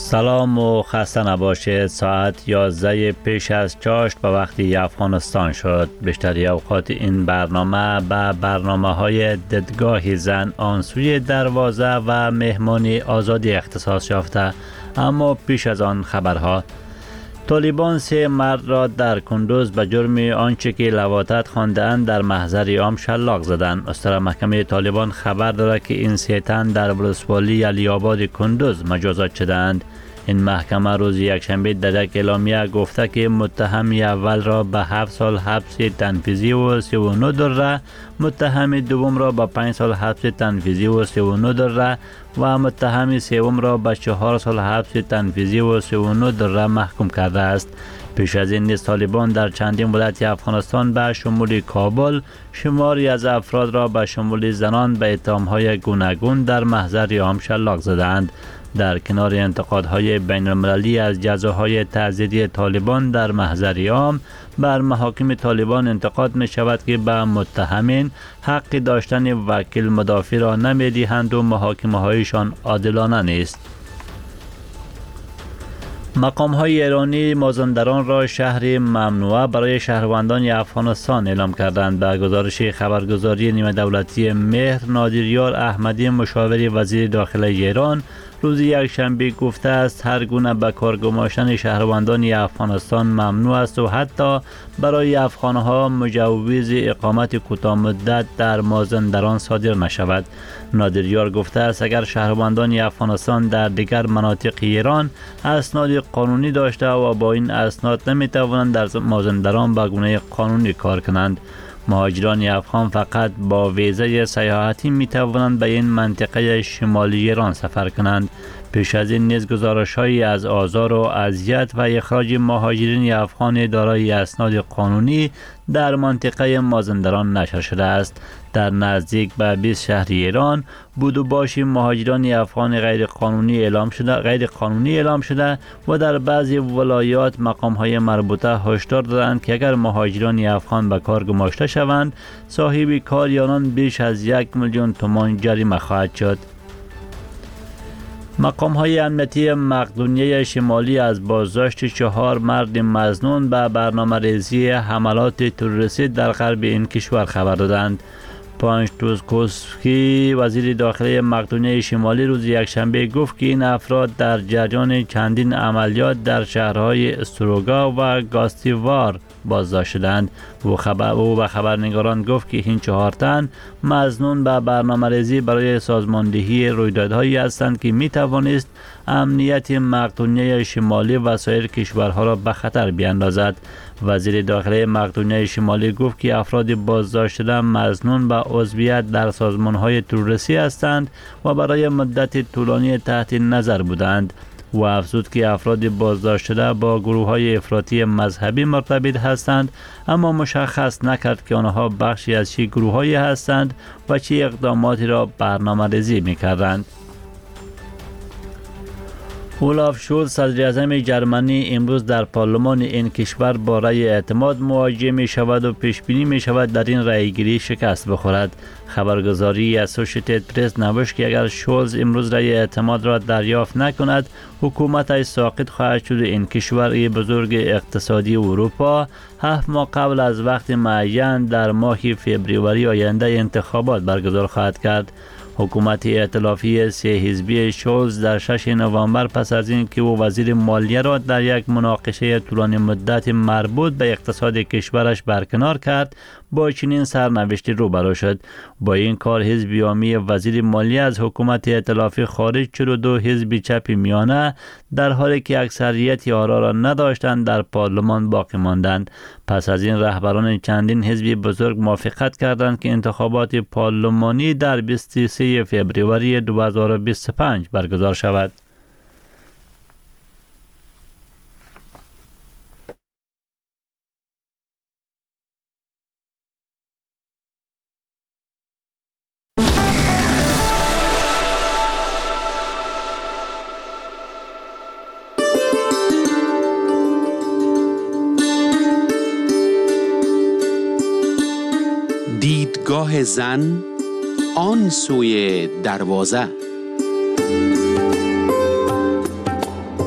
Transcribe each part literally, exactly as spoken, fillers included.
سلام و خسته نباشید. ساعت یازده پیش از چاشت به وقتی افغانستان شد. بیشتری اوقات این برنامه به برنامه های دیدگاه زن آن سوی دروازه و مهمانی آزادی اختصاص یافته. اما پیش از آن خبرها: طالبان سه مرد را در کندوز به جرم آنچه که لواطت خوانده‌اند در محضر عام شلاق زدند. استرا محکمه طالبان خبر دارد که این سه تن در ولسوالی علی آباد کندوز مجازات شدند. این محکمه روز یکشنبه در یک اعلامیه گفته که متهم اول را به هفت سال حبس تنفیذی و سی و نه دره، متهم دوم را به پنج سال حبس تنفیذی و سی و نه دره و متهم سوم را به چهار سال حبس تنفیذی و سی و نه دره محکوم کرده است. پیش از این نیز طالبان در چندین ولایت افغانستان به شمول کابل شماری از افراد را به شمول زنان به اتهام‌های گوناگون در محضر عام شلاق زدند. در کنار انتقادهای بین المللی از جزاهای تعزیری طالبان در محضر عام، بر محاکم طالبان انتقاد می شود که به متهمین حق داشتن وکیل مدافع را نمی دهند و محاکمه هایشان عادلانه نیست. مقام های ایرانی مازندران را شهر ممنوعه برای شهروندان افغانستان اعلام کردند. به گزارش خبرگزاری نیمه دولتی مهر، نادریار احمدی مشاور وزیر داخله ایران روز یکشنبه گفته است هر گونه به کار گماشتن شهروندان افغانستان ممنوع است و حتی برای افغانها مجوز اقامت کوتاه مدت در مازندران صادر نشود. نادریار گفته است اگر شهروندان افغانستان در دیگر مناطق ایران اسناد قانونی داشته و با این اسناد نمی توانند در مازندران به گونه قانونی کار کنند. مهاجران افغان فقط با ویزای سیاحتی می توانند به این منطقه شمالی ایران سفر کنند. پیش از این نیز گزارش‌هایی از آزار و اذیت و اخراج مهاجرین افغان دارای اسناد قانونی در منطقه مازندران نشر شده است. در نزدیک به بیست شهر ایران بود و باش مهاجران افغان غیر قانونی اعلام شده غیر قانونی اعلام شده و در بعضی ولایات مقام‌های مربوطه هشدار دادند که اگر مهاجران افغان به کار گماشته شوند صاحب کار آنان بیش از یک میلیون تومان جریمه خواهد شد. مقام های امنیتی مقدونیه شمالی از بازداشت چهار مرد مظنون به برنامه ریزی حملات تروریستی در غرب این کشور خبر دادند. پانچتوسکوسکی وزیر داخله مقدونیه شمالی روز یکشنبه گفت که این افراد در جریان چندین عملیات در شهرهای استروگا و گاستیوار بازداشت شدند. او خبر او به خبرنگاران گفت که این چهار تن مظنون به برنامه‌ریزی برای سازماندهی رویدادهایی هستند که می توانست امنیت مقدونیه شمالی و سایر کشورها را به خطر بیاندازد. وزیر داخله مقدونیه شمالی گفت که افراد بازداشت شده مظنون به عضویت در سازمان‌های تروریستی هستند و برای مدت طولانی تحت نظر بودند. و افزود که افراد بازداشت شده با گروه‌های افراطی مذهبی مرتبط هستند، اما مشخص نکرد که آنها بخشی از چه گروه‌هایی هستند و چه اقداماتی را برنامه‌ریزی می‌کردند. اولاف شولز صدر اعظم جرمنی امروز در پارلمان این کشور با رأی اعتماد مواجه می شود و پیش بینی می شود در این رأی گیری شکست بخورد. خبرگزاری اسوسییتد پرس نوشت که اگر شولز امروز رأی اعتماد را دریافت نکند حکومت ساقط خواهد شد. این کشور بزرگ اقتصادی اروپا هفت ماه قبل از وقت معین در ماه فوریه آینده انتخابات برگزار خواهد کرد. حکومت ائتلافی سه حزبی شولز در ششم نوامبر پس از اینکه او وزیر مالیه را در یک مناقشه طولانی مدت مربوط به اقتصاد کشورش برکنار کرد با چنین سرنوشتی روبرو شد. با این کار حزب یامی وزیر مالیه از حکومت ائتلافی خارج شد و دو حزب چپ میانه در حالی که اکثریت آرا را نداشتند در پارلمان باقی ماندند. پس از این رهبران چندین حزب بزرگ موافقت کردند که انتخابات پارلمانی در بیست و سه فوریه دو هزار و بیست و پنج برگزار شود. دیدگاه زن آن سوی دروازه.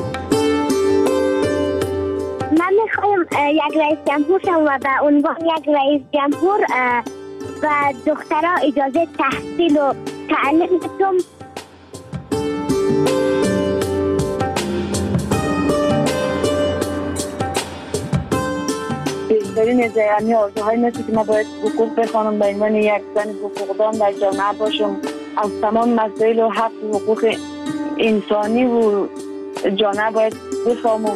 یک رئیس جمهور شم و به عنوان یک رئیس جمهور و دخترها اجازه تحصیل و تعلیم بدم. بهترین از یعنی آرزوهای مثل که ما باید حقوق بخوانم به عنوان یک زن حقوقدان در جامعه باشم، از تمام مسائل و حق و حقوق انسانی و جامعه باید بفهمم.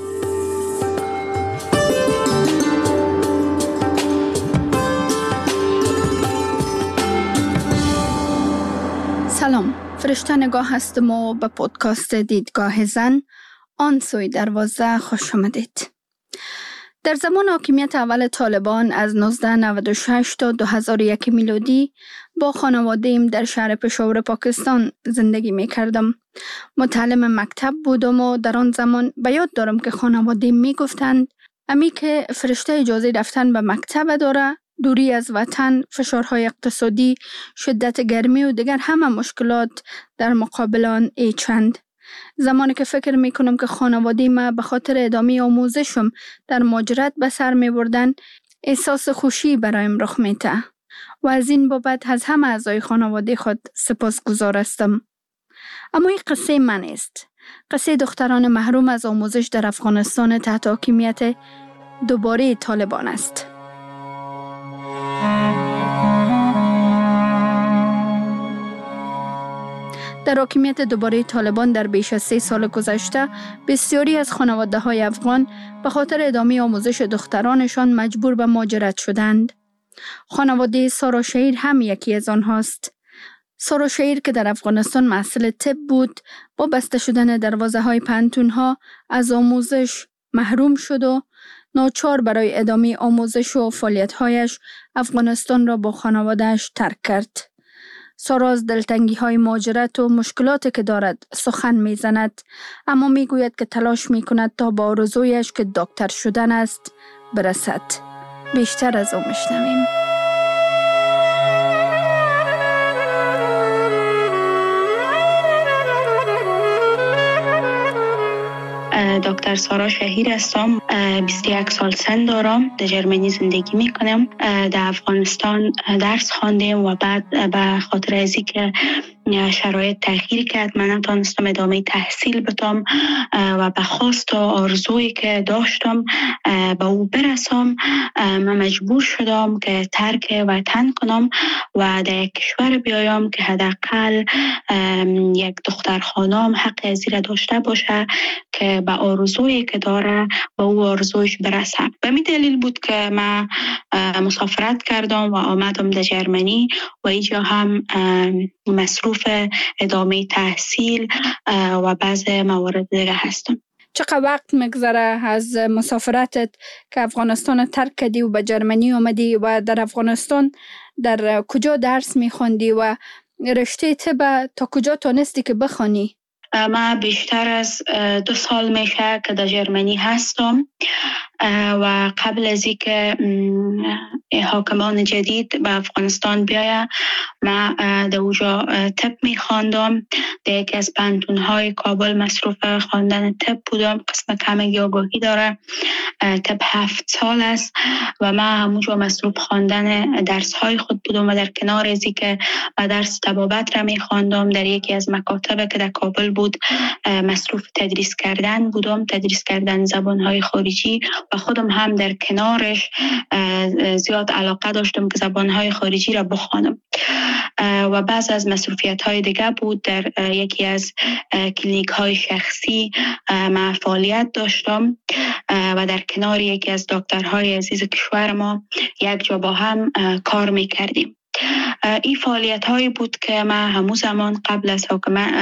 سلام، فرشته نگاه هستم و به پودکاست دیدگاه زن آن سوی دروازه خوش آمدید. در زمان حاکمیت اول طالبان از نوزده نود و شش تا دو هزار و یک میلادی با خانواده‌ام در شهر پشاور پاکستان زندگی می کردم. متعلم مکتب بودم و در آن زمان به یاد دارم که خانواده می گفتند امی که فرشته اجازه رفتن به مکتب داره، دوری از وطن، فشارهای اقتصادی، شدت گرمی و دیگر همه مشکلات در مقابل آن ای چند. زمانی که فکر می کنم که خانواده ما به خاطر ادامه آموزشم در مهاجرت به سر می بردن، احساس خوشی برایم رخ می ده و از این بابت از همه اعضای خانواده خود سپاسگزار هستم. اما این قصه من است. قصه دختران محروم از آموزش در افغانستان تحت حاکمیت دوباره طالبان است. در حاکمیت دوباره طالبان در بیش از سه سال گذشته بسیاری از خانواده های افغان به خاطر ادامه آموزش دخترانشان مجبور به مهاجرت شدند. خانواده سارا شهیر هم یکی از آنهاست. سارا شهیر که در افغانستان محصل طب بود، با بسته شدن دروازه های پانتون ها از آموزش محروم شد و ناچار برای ادامه آموزش و فعالیت هایش افغانستان را با خانوادهش ترک کرد. سارا از دلتنگی های مهاجرت و مشکلاتی که دارد سخن می زند، اما می گوید که تلاش می کند تا با آرزویش که دکتر شدن است برسد. بیشتر از او میشنویم. دکتر سارا شهیر هستم. بیست و یک سال سن دارم. در جرمنی زندگی میکنم. در افغانستان درس خواندم و بعد به خاطر از اینکه شرایط تغییر کرد من نتونستم ادامه تحصیل بدم و به خواست و آرزویی که داشتم به او برسم، من مجبور شدم که ترک وطن کنم و در یک کشور بیایم که حداقل یک دختر خانم حق از این داشته باشه که به آرزویی که داره به او آرزویش برسه. به می دلیل بود که من مسافرت کردم و آمدم در جرمنی و اینجا هم مصروف ادامه تحصیل و بعض موارد دیگه هستم. چقدر وقت مگذره از مسافرتت که افغانستان ترک کردی و به جرمنی آمدی و در افغانستان در کجا درس میخوندی و رشته طب تا کجا تونستی که بخوانی؟ من بیشتر از دو سال میشه که در جرمنی هستم و قبل از اینکه حاکمان جدید به افغانستان بیاید من در اونجا طب میخواندم. در یکی از پانتون‌های کابل مصروف خواندن طب بودم. قسم کمک آگاهی داره. طب هفت سال است و من همونجا مصروف خواندن درس‌های خود بودم و در کنار از اینکه من درس طبابت را میخواندم در یکی از مکاتب که در کابل بود مصروف تدریس کردن بودم، تدریس کردن زبان‌های خارجی و خودم هم در کنارش زیاد علاقه داشتم که زبان‌های خارجی را بخوانم. و بعض از مصروفیت‌های دیگه بود. در یکی از کلینیک‌های شخصی من فعالیت داشتم و در کنار یکی از دکترهای عزیز کشور ما یک جا با هم کار می‌کردیم. این فعالیت هایی بود که من همون زمان قبل از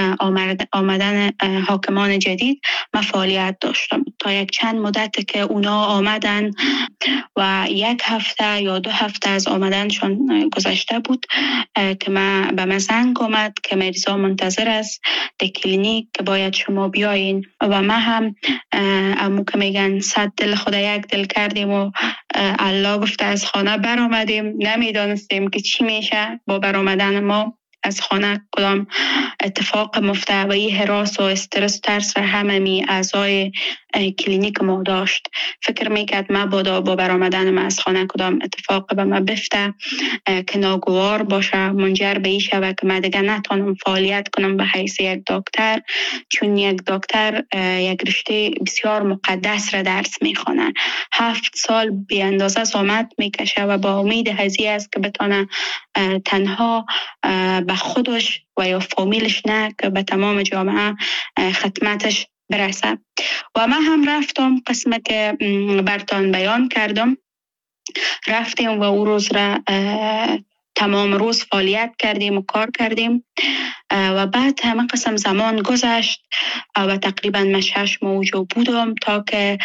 آمدن حاکمان جدید من فعالیت داشتم. تا یک چند مدت که اونا آمدن و یک هفته یا دو هفته از آمدنشون گذشته بود که من به من زنگ آمد که مریضا منتظر است در کلینیک که باید شما بیاین و من هم امو که میگن صد دل خدا یک دل کردیم و الله گفته از خانه بر آمدیم. نمیدانستیم که چی میشه با بر آمدن ما از خانه، کدام اتفاق مفته و این هراس و استرس و ترس را همه اعضای کلینیک ما داشت. فکر میکرد ما با با برآمدن ما از خانه کدام اتفاق به ما بفته که ناگوار باشه، منجر به این شود که من دیگه نتونم فعالیت کنم به حیث یک دکتر، چون یک دکتر یک رشته بسیار مقدس را درس میخوانه. هفت سال بی اندازه زحمت میکشه و با امید هزی است که بتونه تنها به خودش و یا فامیلش نه که به تمام جامعه خدمتش برسه. و من هم رفتم قسمه که برتان بیان کردم، رفتیم و او روز را تمام روز فعالیت کردیم و کار کردیم و بعد همه قسم زمان گذشت و تقریبا من شش ماه اونجا بودم تا که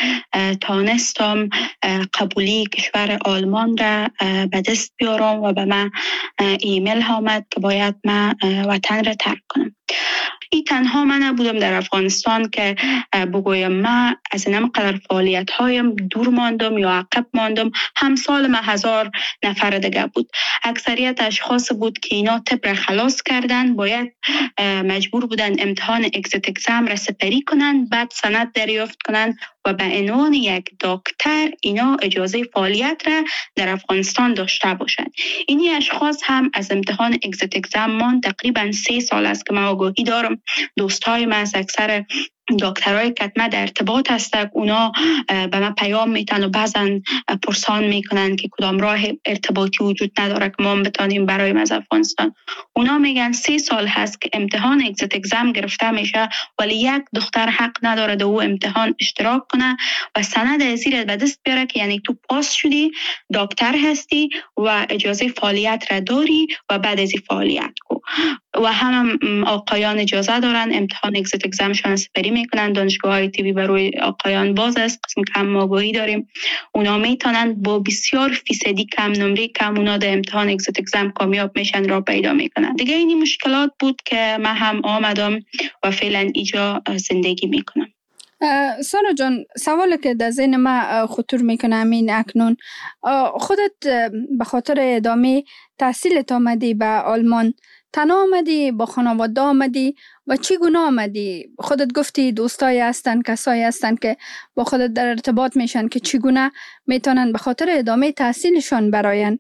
تانستم قبولی کشور آلمان را به دست بیارم و به من ایمیل آمد که باید من وطن را ترک کنم. این تنها من نبودم در افغانستان که بگویم من از این قدر فعالیت هایم دور ماندم یا عقب ماندم. همسال من هزار نفر دیگه بود. اکثریت اشخاص بود که اینا طب را خلاص کردن، باید مجبور بودن امتحان اگزیت اگزم را سپری کنن، بعد سند دریافت کنن و به عنوان یک دکتر اینا اجازه فعالیت را در افغانستان داشته باشند. اینی اشخاص هم از امتحان اگزیت اگزم مان تقریبا سه سال است که من آگاهی دارم. دوستای من از اکثر دکترای کتمه در ارتباط هستند، اونا به من پیام میتن و بعضن پرسان میکنن که کدام راه ارتباطی وجود نداره که ما بتانیم برای از افغانستان. اونا میگن سه سال هست که امتحان اگزیت اگزم گرفته میشه ولی یک دختر حق نداره در او امتحان اشتراک کنه و سند ازیر به دست بیاره که یعنی تو پاس شدی، دکتر هستی و اجازه فعالیت را داری و بعد از فعالیت کو. و هم آقایان اجازه دارن امتحان اگزیت اگزمشون سپری میکنن. دانشگاه های تیوی برای آقایان باز است، قسم کم آگاهی داریم. اونا میتونن با بسیار فیصدی کم نمره کم اونا در امتحان اگزیت اگزم کامیاب میشن را پیدا میکنن. دیگه اینی مشکلات بود که من هم آمدم و فعلا اینجا زندگی میکنم. سارا جان، سوالی که در ذهن من خطور میکنه همین اکنون، خودت به خاطر ادامه تحصیلت آمدی به آلمان، تنها آمدی با خانواده آمدی و چگونه آمدی؟ خودت گفتی دوستایی هستن، کسایی هستن که با خودت در ارتباط میشن که چگونه میتونن به خاطر ادامه تحصیلشان براین؟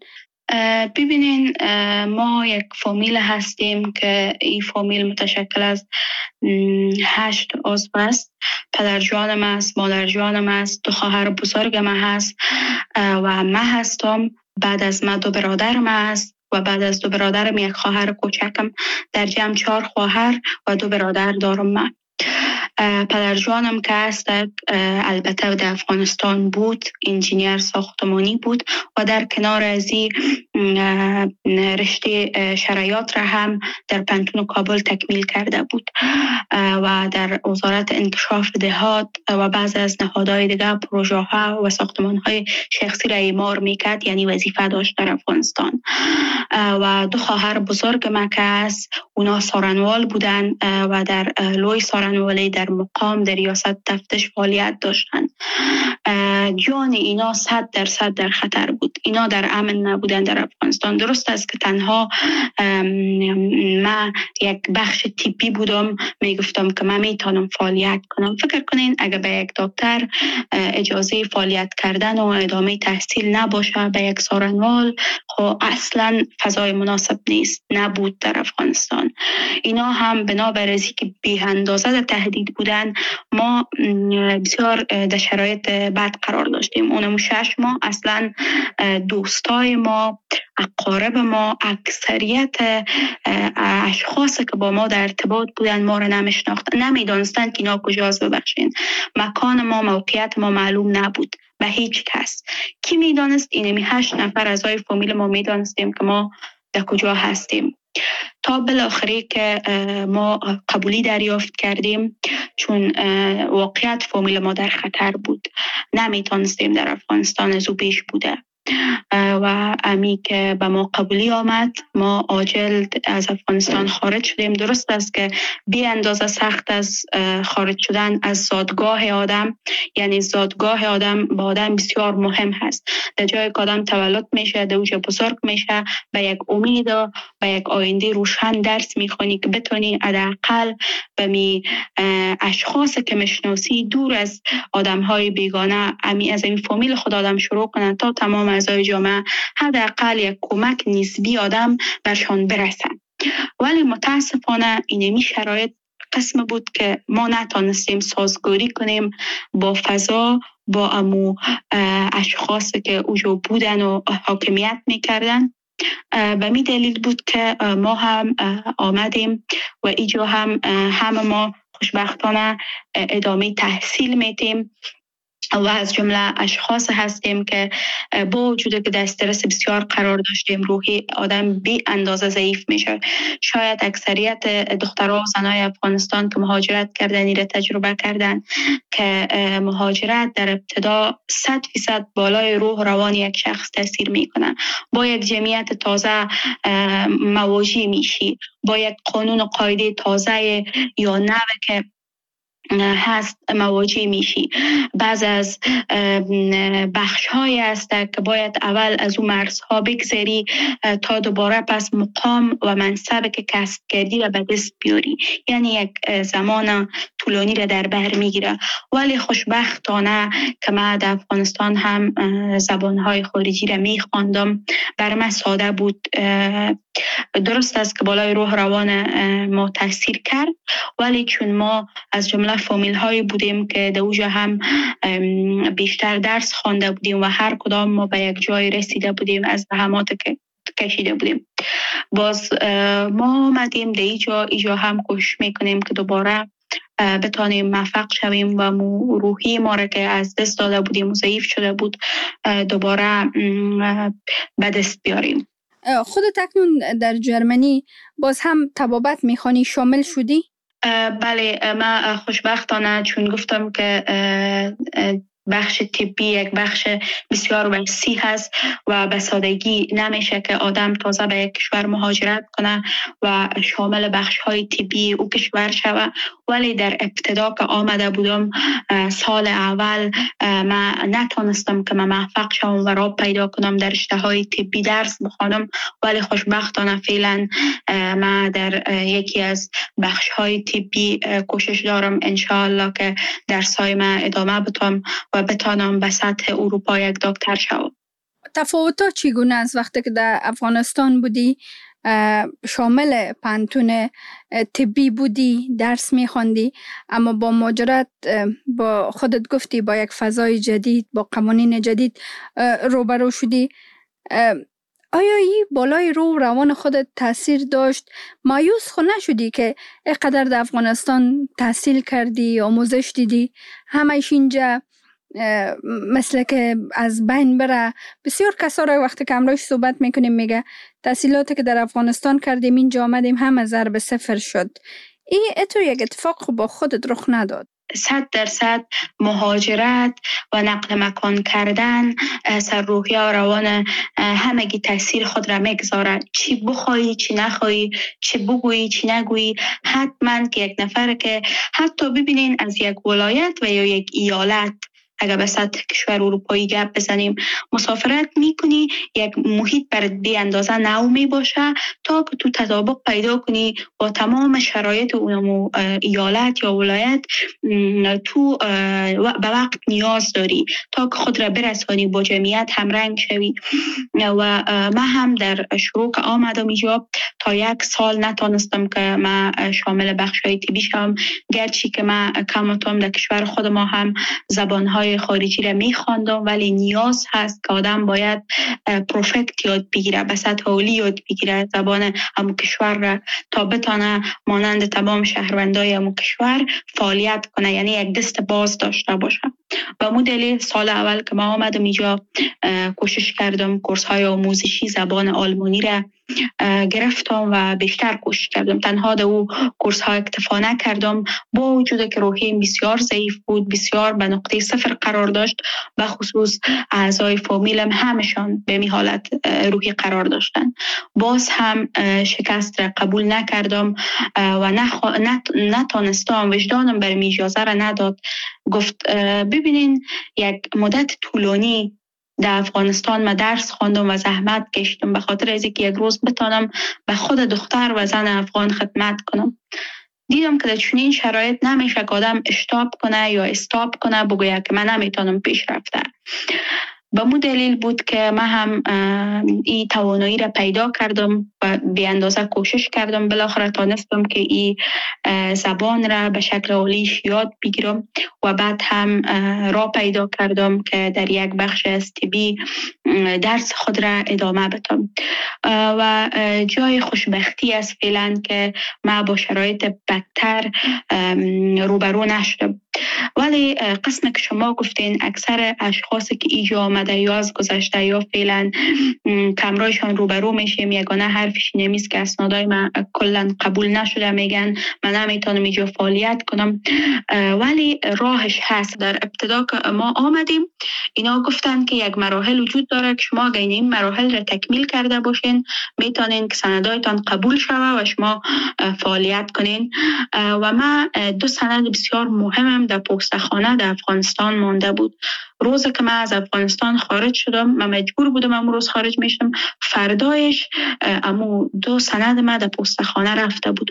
ببینین، ما یک فامیل هستیم که این فامیل متشکل از هشت عضو است. پدر جانم است، مادر جانم است، دو خواهر بزرگم هست و من هستم. بعد از من دو برادرم است و بعد از دو برادرم یک خواهر کوچکم. در جمع چهار خواهر و دو برادر دارم من. پدر جانم که هست البته در افغانستان بود، انجینیر ساختمانی بود و در کنار از این رشته شرایط را هم در پنتون کابل تکمیل کرده بود و در وزارت انکشاف دهات و بعض از نهادهای دیگه پروژه ها و ساختمان های شخصی را اعمار میکرد، یعنی وظیفه داشت در افغانستان. و دو خواهر بزرگ من که هست اونا سارنوال بودن و در لوی سارنوالی در مقام در ریاست تفتیش فعالیت داشتن. جان اینا صد درصد در خطر بود. اینا در امن نبودن در افغانستان. درست است که تنها من یک بخش تیپی بودم، میگفتم که من میتونم فعالیت کنم. فکر کنین اگر به یک دکتر اجازه فعالیت کردن و ادامه تحصیل نباشه به یک سارنوال، خب اصلا فضای مناسب نیست، نبود در افغانستان. اینا هم بنابر ازی که بی اندازه در تهدید بودن، ما بسیار در شرایط بد قرار داشتیم. اونم شش ماه اصلا دوستای ما، اقارب ما، اکثریت اشخاصی که با ما در ارتباط بودن ما را نمیشناختن، نمیدانستن که اینا کجاست. ببخشین، مکان ما، موقعیت ما معلوم نبود به هیچ کس. کی میدانست؟ اینمی هشت نفر اعضای فامیل ما میدانستیم که ما در کجا هستیم. تا بالاخره که ما قبولی دریافت کردیم، چون واقعیت فامیل ما در خطر بود، نمیتونستیم در افغانستان از او پیش بوده و امی که به ما قبولی آمد، ما عاجل از افغانستان خارج شدیم. درست است که بی اندازه سخت از خارج شدن از زادگاه آدم، یعنی زادگاه آدم با آدم بسیار مهم هست. در جایی که آدم تولد میشه، در اوج بزرگ میشه، به یک امید و به یک آینده روشن درس میخونی که بتونی حداقل به می اشخاص که مشناسی دور از آدم‌های بیگانه، امی از این فامیل خود آدم شروع کنن تا تمام اعضای جامعه حداقل یک کمک نسبی آدم برشان برسن. ولی متاسفانه اینمی شرایط قسم بود که ما نتانستیم سازگاری کنیم با فضا، با امو اشخاص که اوجا بودن و حاکمیت میکردن. به می دلیل بود که ما هم آمدیم و اینجا هم همه ما خوشبختانه ادامه تحصیل میتیم و از جمله اشخاص هستیم که با وجود که در استرس بسیار قرار داشتیم، روحی آدم بی اندازه ضعیف میشه. شاید اکثریت دخترها و زنای افغانستان که مهاجرت کردن ایره تجربه کردن که مهاجرت در ابتدا صد فیصد بالای روح روان یک شخص تاثیر میکنه. با یک جمعیت تازه مواجه میشی، با یک قانون و قاعده تازه یا نوع که هست مواجه میشی. بعض از بخش های هست که باید اول از اون مرزها بگذری تا دوباره پس مقام و منصب که کسب کردی و به دست بیاری، یعنی یک زمان طولانی را در بر میگیره. ولی خوشبختانه که من در افغانستان هم زبانهای خارجی را میخواندم، بر من ساده بود. درست است که بالای روح روان ما تاثیر کرد، ولی چون ما از جمله فامیل هایی بودیم که در اوجا هم بیشتر درس خوانده بودیم و هر کدام ما به یک جای رسیده بودیم از زحمات که کشیده بودیم، باز ما آمدیم در اینجا اینجا هم کوشش میکنیم که دوباره بتانیم موفق شویم و روحی ما را که از دست داده بودیم و ضعیف شده بود دوباره به دست بیاریم. خودت اکنون در جرمنی باز هم طبابت میخوانی، شامل شدی؟ بله، من خوشبختانه چون گفتم که بخش طبی یک بخش بسیار وسیع هست و به سادگی نمیشه که آدم تازه به یک کشور مهاجرت کنه و شامل بخش های طبی او کشور شوه. ولی در ابتدا که آمده بودم سال اول من نتونستم که من موفق شوم و راه پیدا کنم در رشته های طبی درس بخوانم، ولی خوشبختانه فعلا من در یکی از بخش های طبی کوشش دارم انشاءالله که درسای من ادامه بدم و بتانم به سطح اروپا یک دکتر شوم. تفاوت‌ها چگونه است وقتی که در افغانستان بودی، شامل پانتون طبی بودی، درس می‌خواندی، اما با مهاجرت با خودت گفتی با یک فضای جدید، با قوانین جدید روبرو شدی، آیا این بالای روح روان خودت تاثیر داشت؟ مایوس خود نشدی که اینقدر در افغانستان تحصیل کردی، آموزش دیدی، همه‌اش اینجا مثل که از بین بره؟ بسیار کسا را وقتی که امروز صحبت میکنیم میگه تحصیلاتی که در افغانستان کردیم اینجا آمدیم همه ضرب صفر شد. این اتو یک اتفاق با خودت رخ نداد؟ صد درصد مهاجرت و نقل مکان کردن سر روحی و روان همگی تاثیر خود را میگذاره. چی بخوایی چی نخوایی، چی بگویی چی نگویی، حتما که یک نفر که حتی ببینین از یک ولایت و یا یک ایالت اگر به سطح کشور اروپایی گپ بزنیم مسافرت میکنی، یک محیط برات بی اندازه نو می باشه تا که تو تطابق پیدا کنی با تمام شرایط اون ایالت یا ولایت. تو به وقت نیاز داری تا که خود را برسانی، با جمعیت همرنگ شوی. و من هم در شروع که آمدم اینجا تا یک سال نتونستم که من شامل بخشای طبی شم، گرچه که من کمتم در کشور خود ما هم زبانهای خارجی را میخواندم، ولی نیاز هست که آدم باید پروفکت یاد بگیره، به سطح عالی یاد بگیره زبان همون کشور را تا بتانه مانند تمام شهروندای همون کشور فعالیت کنه، یعنی یک دست باز داشته باشه. به مو دلیل سال اول که ما آمدم اینجا کوشش کردم کورس های آموزشی زبان آلمانی را گرفتم و بیشتر کوشش کردم. تنها در او کورس ها اکتفا نکردم، با وجود که روحیم بسیار ضعیف بود، بسیار به نقطه صفر قرار داشت، به خصوص اعضای فامیلم همشان به می حالت روحی قرار داشتن. باز هم شکست را قبول نکردم و نخ... نت... نتانستم، وجدانم بر می اجازه را نداد. گفت ببینین یک مدت طولانی در افغانستان ما درس خواندم و زحمت کشیدم به خاطر از اینکه یک روز بتانم به خود دختر و زن افغان خدمت کنم. دیدم که در چنین شرایط نمیشه که آدم اشتاب کنه یا استاپ کنه بگویه که من نمیتونم پیش رفته. به مو دلیل بود که من هم این توانایی را پیدا کردم و به اندازه کوشش کردم. بالاخره تانستم که این زبان را به شکل عالیش یاد بگیرم و بعد هم راه پیدا کردم که در یک بخش از طبی درس خود را ادامه بدم و جای خوشبختی است فعلا که من با شرایط بدتر روبرو نشدم. ولی قسم که شما گفتین اکثر اشخاصی که ایجا آمده یا از گذشته یا فعلا کمرایشان روبرو میشیم، یگانه حرفش نمیست که اسنادای من کلا قبول نشده، میگن من نمیتونم اینجا فعالیت کنم. ولی راهش هست. در ابتدا که ما آمدیم اینا گفتن که یک مراحل وجود داره که شما اگه این مراحل را تکمیل کرده باشین میتونین که سندایتان قبول شوه و شما فعالیت کنین. و من دو سند بسیار مهمم در پستخانه در افغانستان مانده بود. روزی که من از افغانستان خارج شدم، من مجبور بودم امروز روز خارج میشم، فردایش امو دو سند من در پستخانه رفته بود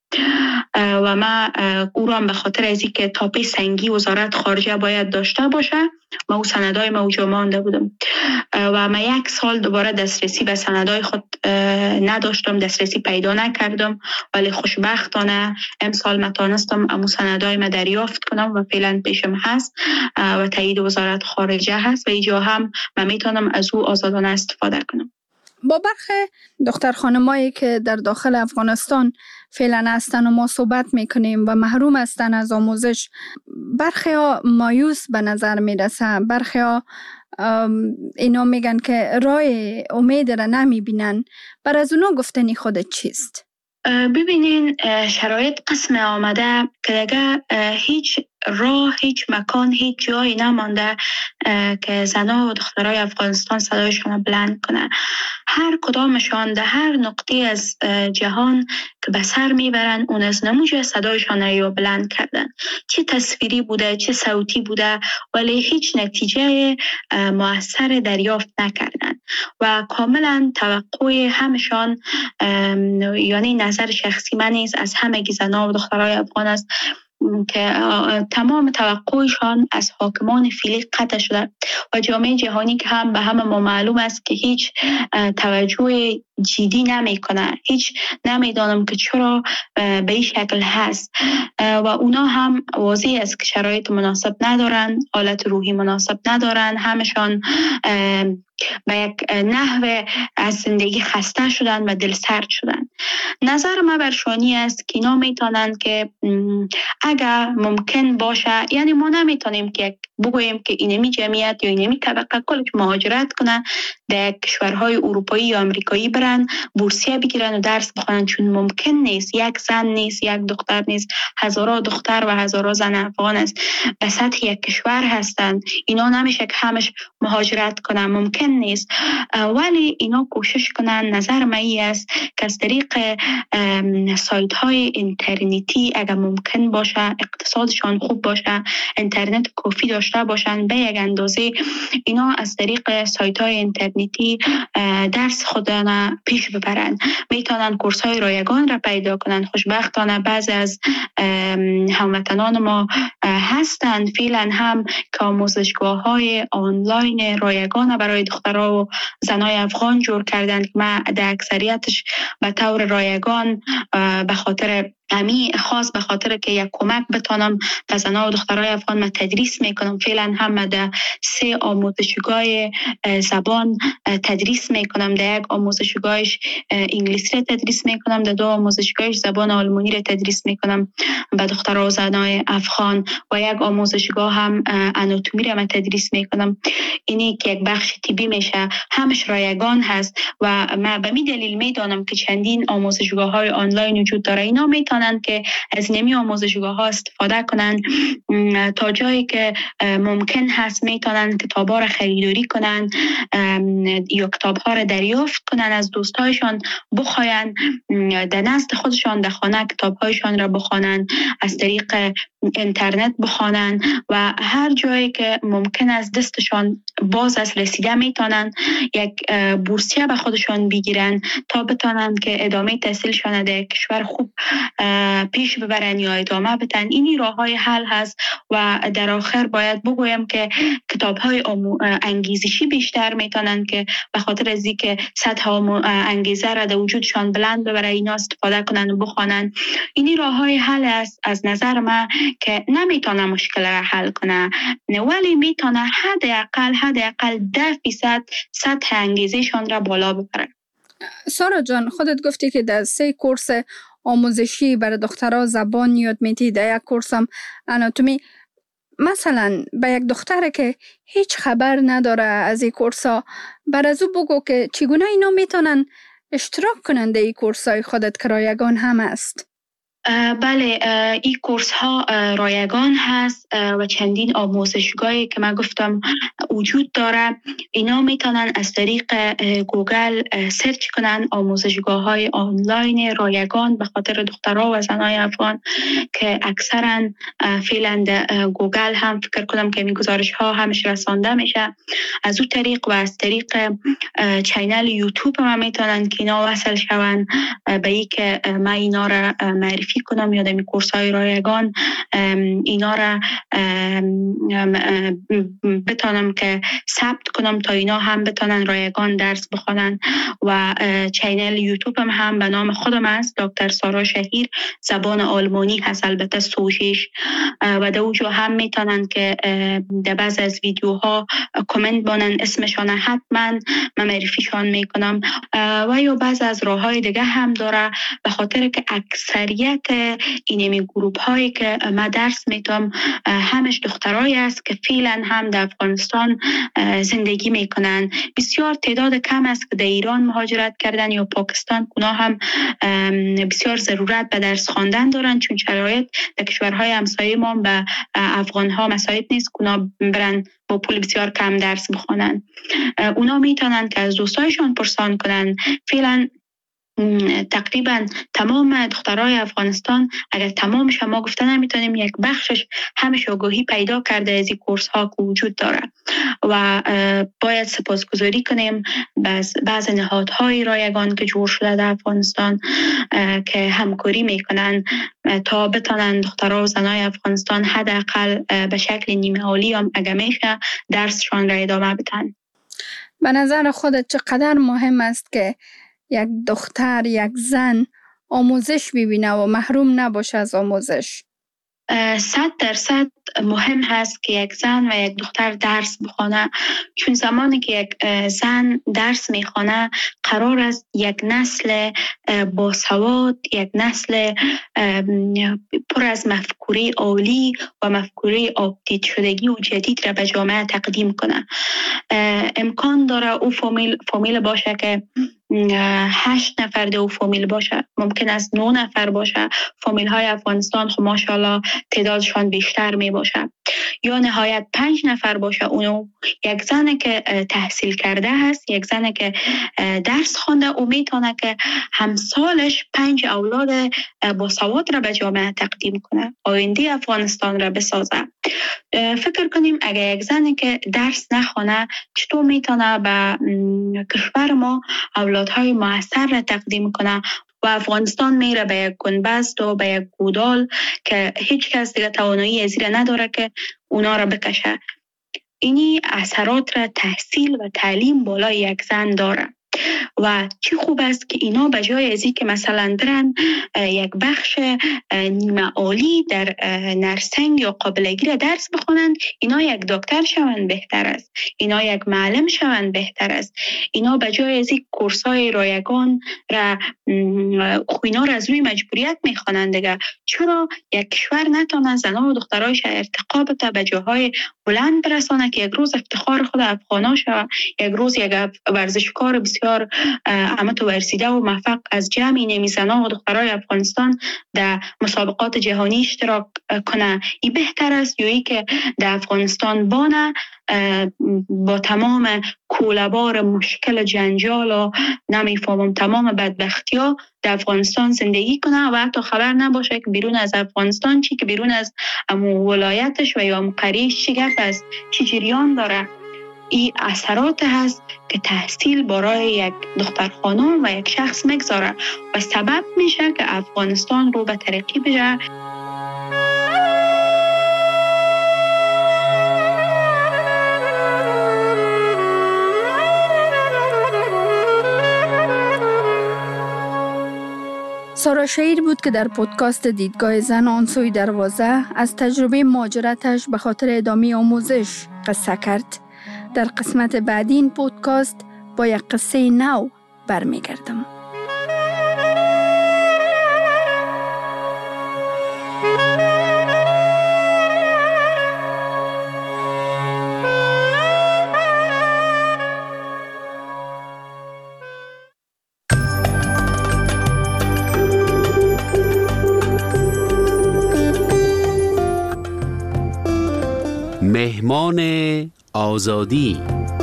و من او را به خاطر از اینکه تاپی سنگی وزارت خارجه باید داشته باشه، من او سندای ما اوجا مانده بودم و من یک سال دوباره دسترسی به سندای خود نداشتم، دسترسی پیدا نکردم. ولی خوشبختانه امسال من تانستم امو سندای ما دریافت کنم و فعلا پیشم هست و تایید وزارت خارجه هست و اینجا هم من میتونم از او آزادانه استفاده کنم. با برخی دختر خانمایی که در داخل افغانستان فعلا هستن و ما صحبت میکنیم و محروم هستن از آموزش، برخی ها مایوس به نظر میرسه، برخی ها اینا میگن که راه امید را نمیبینن. بر از اونا گفتنی خودت چیست؟ ببینین شرایط قسم آمده که دیگه هیچ راه، هیچ مکان، هیچ جایی نمانده که زنها و دخترای افغانستان صدایشان بلند کنه. هر کدامشان در هر نقطه از جهان که به سر میبرن اون از نموجه صدایشان رو بلند کردن، چه تصویری بوده چه صوتی بوده، ولی هیچ نتیجه مؤثر دریافت نکردن و کاملا توقع همشان، یعنی نظر شخصی من نیست، از همه زنها و دخترای افغان است که تمام توقعشان از حاکمان فعلی قطع شده و جامعه جهانی که هم به همه ما معلوم است که هیچ توجه جدی نمی کنه. هیچ نمیدانم که چرا به این شکل هست و اونا هم واضح است که شرایط مناسب ندارن، حالت روحی مناسب ندارن، همشان به یک نحو از زندگی خسته شدن و دل سرد شدن. نظر من برشانی است که اینا میتونن که اگر ممکن باشه، یعنی ما نمیتونیم که بگوییم که اینمی جمعیت یا اینمی طبقه کلش مهاجرت کنن در کشورهای اروپایی یا امریکایی برن بورسیه بگیرن و درس بخونن، چون ممکن نیست. یک زن نیست، یک دختر نیست، هزارها دختر و هزارها زن افغان است به سطح یک کشور هستند. اینا نمیشه که همش مهاجرت کنن، ممکن نیست. ولی اینا کوشش کنن. نظر من است که از طریق سایت های اینترنتی اگر ممکن باشه، اقتصادشان خوب باشه، اینترنت کافی داشته باشن، به یک اندازه اینا از طریق سایت های اینترنتی درس خودشان پیش ببرن. میتونن کورس های رایگان را پیدا کنن. خوشبختانه بعضی از هموطنان ما هستند فعلا هم که آموزشگاه های آنلاین رایگان برای دخترها و زنای افغان جور کردن که من در اکثریتش به طور رایگان به خاطر امی خاص به خاطر که یک کمک بتانم به زنان و دخترای افغان من تدریس میکنم. فعلا هم در سه آموزشگاه زبان تدریس میکنم. در یک آموزشگاهش انگلیسی را تدریس میکنم، در دو آموزشگاهش زبان آلمانی را تدریس میکنم به دخترها و زنای افغان و یک آموزشگاه هم آناتومی را من تدریس میکنم. اینی که یک بخش طبی میشه، همش رایگان هست و من به می دلیل میدانم که چندین آموزشگاه های آنلاین وجود داره. اینا میتونن که از نمی آموزشگاه ها استفاده کنن تا جایی که ممکن هست میتونن کتاب ها را خریداری کنن یا کتاب ها را دریافت کنن از دوستایشان، بخواین در نزد خودشان در خانه کتاب هایشان را بخوانن، از طریق اینترنت بخوانن و هر جایی که ممکن است دستشان باز از رسیده میتونن یک بورسیه به خودشان بگیرن تا بتونن که ادامه تحصیلشان در کشور خوب پیش ببرن یا ادامه بدن. اینی راه های حل هست و در آخر باید بگویم که کتاب های انگیزشی بیشتر میتونن که به خاطر از اینکه سطح انگیزه را در وجودشان بلند ببره اینا استفاده کنن و بخوانن. اینی راه های حل است از نظر من که نمیتونه مشکل را حل کنه ولی میتونه حداقل حداقل ده فیصد سطح انگیزشان را بالا ببره. سارا جان، خودت گفتی که در سه کورس آموزشی برای دخترها زبان یاد میدی، در یک کورس هم آناتومی. مثلا به یک دختره که هیچ خبر نداره از این کورس ها، بر از او بگو که چگونه اینا میتونن اشتراک کنن در این کورس های خودت که رایگان هم است؟ بله، این کورس ها رایگان هست و چندین آموزشگاهی که من گفتم وجود داره. اینا میتونن از طریق گوگل سرچ کنن آموزشگاه های آنلاین رایگان به خاطر دخترها و زنای افغان که اکثرا فعلا گوگل هم فکر کنم که این گزارش ها همش رسانده میشه. از اون طریق و از طریق چینل یوتیوب هم میتونن که اینا وصل شون به ای که من اینا را معرفی کنم یا دمی کورس های رایگان اینا را بتانم که ثبت کنم تا اینا هم بتانن رایگان درس بخونن. و چینل یوتیوب هم, هم به نام خودم است، دکتر سارا شهیر، زبان آلمانی هست البته سوشش و در اونجا هم میتونن که در بعض از ویدیوها کامنت بانن اسمشان حتما من معرفیشان میکنم. و یا بعض از راه های دیگه هم داره به خاطر که اکثریت اینمی گروپ هایی که من درس میتونم همش دخترایی است که فعلا هم در افغانستان زندگی میکنن. بسیار تعداد کم است که در ایران مهاجرت کردن یا پاکستان. اونا هم بسیار ضرورت به درس خواندن دارن چون شرایط در کشورهای همسایه ما به افغان ها مساعد نیست که اونا برن با پول بسیار کم درس بخونن. اونا میتونن که از دوستایشان پرسان کنن. فعلا تقریبا تمام دخترای افغانستان، اگر تمامش ما گفته نمیتونیم، یک بخشش همش آگاهی پیدا کرده از این کورس ها که وجود داره و باید سپاسگزاری کنیم باز بعض نهادهای رایگان که جور شده در افغانستان که همکاری میکنن تا بتونن دخترها و زنای افغانستان حداقل به شکل نیمه عالی هم اگه میشه درسشان را ادامه بدن. به نظر خودت چقدر مهم است که یک دختر، یک زن آموزش ببینه و محروم نباشه از آموزش؟ صد درصد مهم هست که یک زن و یک دختر درس بخونه، چون زمانی که یک زن درس میخونه قرار است یک نسل باسواد، یک نسل پر از مفکوره عالی و مفکوره آپدیت شدگی و جدید را به جامعه تقدیم کنه. امکان داره او فامیل فامیل باشه که هشت نفر دو فامیل باشه، ممکن است نه نفر باشه. فامیل های افغانستان خب ماشاءالله تعدادشان بیشتر می باشه، یا نهایت پنج نفر باشه. اونو یک زنه که تحصیل کرده هست، یک زنه که درس خونده، او میتونه که همسالش پنج اولاد با سواد را به جامعه تقدیم کنه، آینده افغانستان را بسازه. فکر کنیم اگر یک زنه که درس نخونه چطور میتونه به کشور ما اولادهای موثر را تقدیم کنه و افغانستان میره به یک گنبست و به یک گودال که هیچ کس دیگه توانایی از این نداره که اونا را بکشه. اینی اثرات را تحصیل و تعلیم بالای یک زن داره. و چی خوب است که اینا به جای از این که مثلا درن یک بخش نیمه عالی در نرسنگ یا قابلگی را درس بخونند، اینا یک دکتر شوند بهتر است، اینا یک معلم شوند بهتر است. اینا به جای از این کورسای رایگان را اینا را از روی مجبوریت میخوانند دیگه. چرا یک کشور نتونه زنان و دخترایش ارتقا بده، به جاهای بلند برسانه که یک روز افتخار خود افغانا شود، یک روز یک ورزشکار بسیار امت ورسیده و موفق از جمعی نمی زنان و دخترای افغانستان در مسابقات جهانی اشتراک کنه. این بهتر است یا ای که در افغانستان بانه با تمام کوله‌بار مشکل جنجال و نمیفهمم تمام بدبختی ها در افغانستان زندگی کنه و حتی خبر نباشه که بیرون از افغانستان چی، که بیرون از ولایتش و یا قریش چی گپ است، چی جریان داره. این اثرات هست که تحصیل برای یک دختر خانم و یک شخص مگذاره و سبب میشه که افغانستان رو به ترقی بشه. سارا شهیر بود که در پودکاست دیدگاه زن آن سوی دروازه از تجربه مهاجرتش به خاطر ادامه آموزش قصه کرد. در قسمت بعدی این پودکاست با یک قصه نو برمیگردم. مهمان آزادی.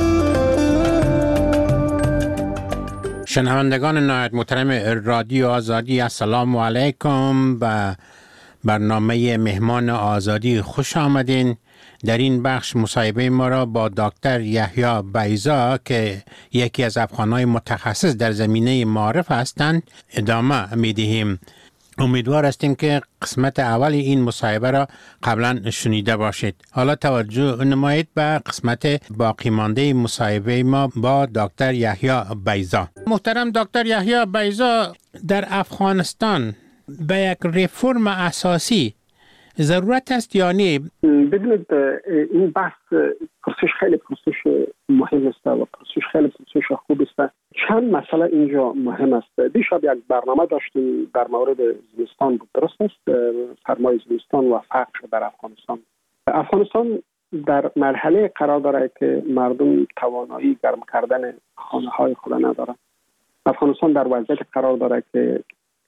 شنوندگان نهایت محترم رادیو آزادی، السلام علیکم. به برنامه مهمان آزادی خوش آمدین. در این بخش مصاحبه ما را با دکتر یحیی بیضا که یکی از افغان‌های متخصص در زمینه معارف هستند ادامه می‌دهیم. امیدوار هستیم که قسمت اول این مصاحبه را قبلا شنیده باشید. حالا توجه نمایید به قسمت باقی مانده مصاحبه ما با دکتر یحیی بیضا. محترم دکتر یحیی بیضا، در افغانستان به یک ریفرم اساسی ضرورت است یا نه؟ ببینید، این بحث پرسش خیلی پرسش مهم است و پرسش خیلی پرسش خوب است. چند مسئله اینجا مهم است. دیشب یک برنامه داشتیم در مورد زمستان بود، درست است؟ سرمای زمستان و فقر در افغانستان. افغانستان در مرحله قرار داره که مردم توانایی گرم کردن خانه های خود ندارند. افغانستان در وضعیت قرار داره که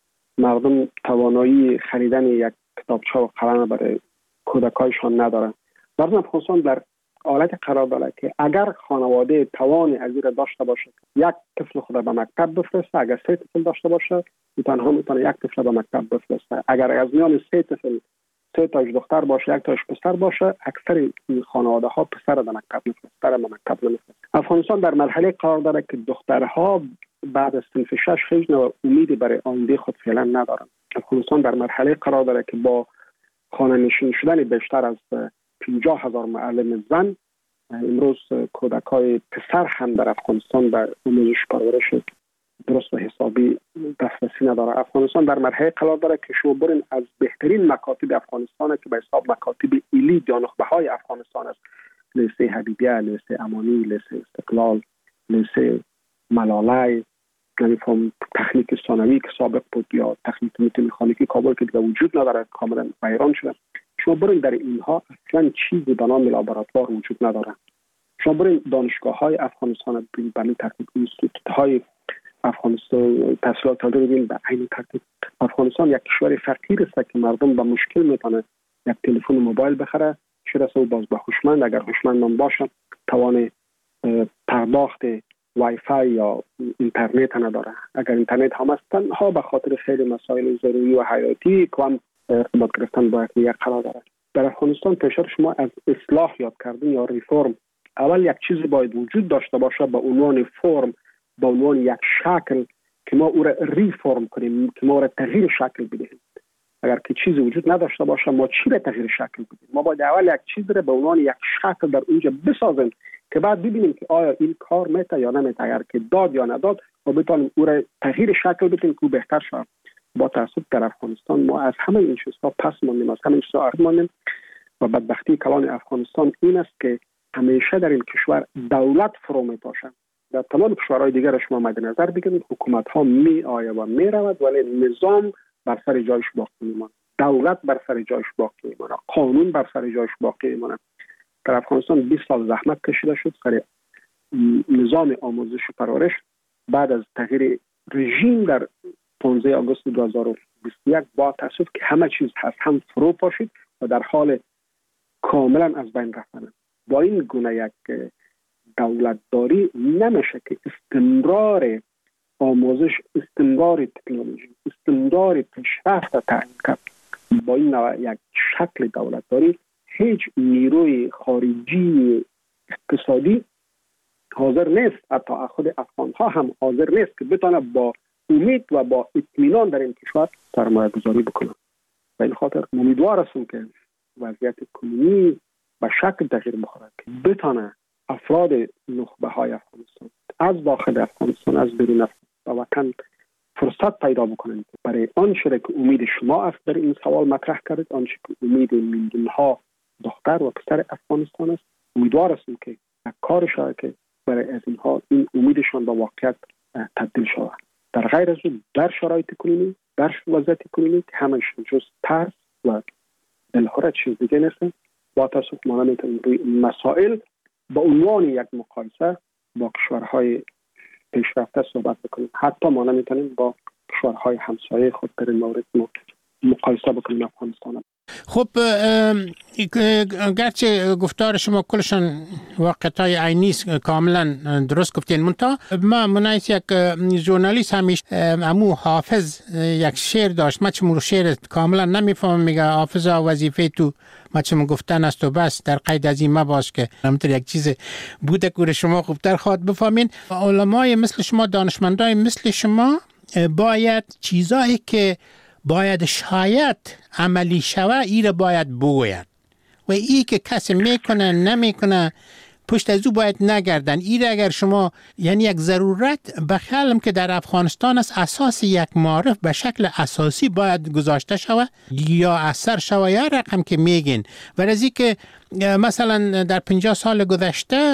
مردم توانایی خریدن یک کتابچه و قلم برای کودکایشان ندارند. مردم افغانستان در حالت قرار داره که اگر خانواده توان از این داشته باشه یک طفل خود به مکتب بفرسته، اگر سه طفل داشته باشه تنها میتونه یک طفل به مکتب بفرسته. اگر از میان سه طفل سه تاش دختر باشه یک تاش پسر باشه، اکثر این خانواده ها پسر به مکتب میفرسته، به مکتب نمیفرسته. افغانستان در مرحله قرار داره که دخترها بعد از صنف شش هیچ نوع امیدی برای آینده خود فعلا ندارند. افغانستان در مرحله قرار داره که با خانه نشین شدن بیشتر از پنجاه هزار معلم زن، امروز کودکای پسر هم در افغانستان به آموزش پرورش درست و حسابی دسترسی نداره. افغانستان در مرحله قرار داره که شما برین از بهترین مکاتب افغانستان که به حساب مکاتب ایلی یا نخبه های افغانستان است، لیسه حبیبیه، لیسه امانی، لیسه استقلال، لیسه ملالای، نمیفهم تکنیک ثانوی که سابق بود یا تکنیک مکانیکی کابل که دیگه وجود نداره، کاملا ویران شده. شما برین در اینها اصلا چیزی به نام لابراتوار وجود نداره. شما برین دانشگاه های افغانستان ببینید، تکنیک اینستیتوت های افغانستان تحصیلات رو ببینید، به عین ترتیب افغانستان یک کشور فقیر است که مردم با مشکل میتونه یک تلفن موبایل بخره، چه رسه باز به هوشمند، اگر هوشمند باشه توان پرداخت وای فای یا اینترنت نداره. اگر اینترنت هم است تنها به خاطر خیلی مسائل ضروری و حیاتی که هم ارتباط گرفتن با یک قرار داره. در افغانستان پیشتر شما از اصلاح یاد کردن یا ریفرم، اول یک چیزی باید وجود داشته باشه به عنوان فرم، به عنوان یک شکل که ما او را ریفرم کنیم، که ما او را تغییر شکل بدهیم. اگر که چیزی وجود نداشته باشه ما چی به تغییر شکل بدیم؟ ما باید اول یک چیز رو به عنوان یک شکل در اونجا بسازیم که بعد ببینیم که آیا این کار میته یا نمیته. اگر که داد یا نداد ما بتونیم او را تغییر شکل بدیم که بهتر شود. با تاسف در افغانستان ما از همه این چیزها پس ماندیم، از همه این چیزها عقب ماندیم و بدبختی کلان افغانستان این است که همیشه در این کشور دولت فرو میپاشد. در تمام کشورهای دیگر شما مد نظر بگیرید حکومت ها می آید و می رود ولی نظام بر سر جایش باقی میماند، دولت بر سر جایش باقی میماند، قانون بر سر جایش باقی میماند. در افغانستان بیست سال زحمت کشیده شد سر نظام آموزش و پرورش. بعد از تغییر رژیم در پانزده آگوست دو هزار و بیست و یک با تاسف که همه چیز هست هم فرو پاشید و در حال کاملا از بین رفتن. با این گونه یک دولتداری نمیشه که استمرار آموزش، استمرار تکنولوژی، استمرار پیشرفت تعیین کرد. با این نوع یک شکل دولتداری هیچ نیروی خارجی اقتصادی حاضر نیست، حتی خود افغان ها هم حاضر نیست که بتونه با امید و با اطمینان در این کشور سرمایه گذاری بکنه. و این خاطر امیدوار هستم که وضعیت کنونی به شکل تغییر بخوره که بتونه افراد نخبه های افغانستان از داخل افغانستان از بیرون افغانستان وطن فرصت پیدا بکنن برای آنچه که امید شما است در این سوال مطرح کردید، آنچه که امید میلیون ها دختر و پسر افغانستان است. امیدوار هستم که کار شود که برای از اینها این امیدشان به واقعیت تبدیل شود. در غیر از اون در شرایط کنونی، در وضعیت کنونی که همش جز ترس و دلهره چیز دیگه نیست. با تاسف ما نمیتونیم روی مسائل با عنوان یک مقایسه با کشورهای پیشرفته صحبت بکنیم. حتی ما نمیتونیم با کشورهای همسایه خود در این مورد مقایسه بکنیم افغانستان. خب گرچه گفتار شما کلشان واقعیت‌های عینی کاملا درست گفتین، منتها ما منایس یک ژورنالیست همیشه امو حافظ یک شعر داشت، من چمون شعر کاملا نمیفهمم، میگه حافظا وظیفه تو ما چمون گفتن است و بس، در قید از این مباش که همینطور یک چیز بوده که شما خوبتر خواهد بفهمین. علمای مثل شما، دانشمندای مثل شما باید چیزایی که باید شاید عملی شوه ای را باید بگوید و ای که کسی میکنه نمیکنه پشت از او باید نگردن. ای را اگر شما یعنی یک ضرورت بخیالم که در افغانستان از اساس یک معرف به شکل اساسی باید گذاشته شوه یا اثر شوه یا رقم که میگین. و از ای که مثلا در پنجاه سال گذشته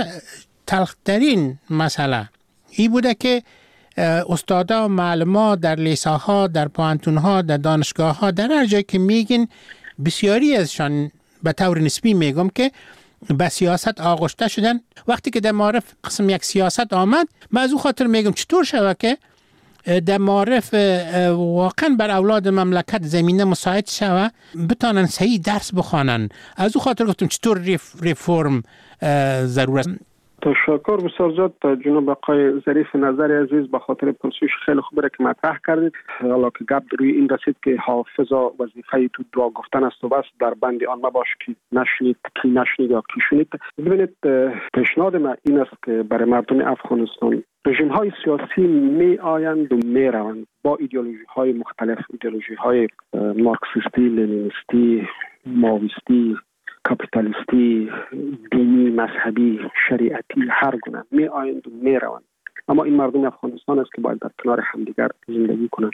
تلخترین مسئله ای بوده که استادا و معلمان در لیساها، در پوانتونها، در دانشگاهها، در هر جایی که میگین بسیاری ازشان به طور نسبی میگم که به سیاست آغشته شدن. وقتی که در معرف قسم یک سیاست آمد من از او خاطر میگم چطور شود که در معرف واقعا بر اولاد مملکت زمینه مساعد شود بتانن صحیح درس بخوانن. از او خاطر گفتم چطور ریفرم ضرورت. تشکر بسیار زیاد جناب آقای ظریف نظر عزیز به خاطر پرسش خیلی خوبه که مطرح کردید. حالا که گپ روی این رسید که حافظا وظیفه تو دعا گفتن است و بس در بند آن مباش که نشنید کی نشنید یا کی شنید. ببینید پیشنهاد من این است که برای مردم افغانستان رژیم های سیاسی می آیند و می روند با ایدئولوژی های مختلف، ایدئولوژی های مارکسیستی، لنینیستی، ماویستی، کاپیتالیستی، دینی، مذهبی، شریعتی، هر گونه می آیند و می روند. اما این مردم افغانستان است که باید در کنار همدیگر زندگی کنند.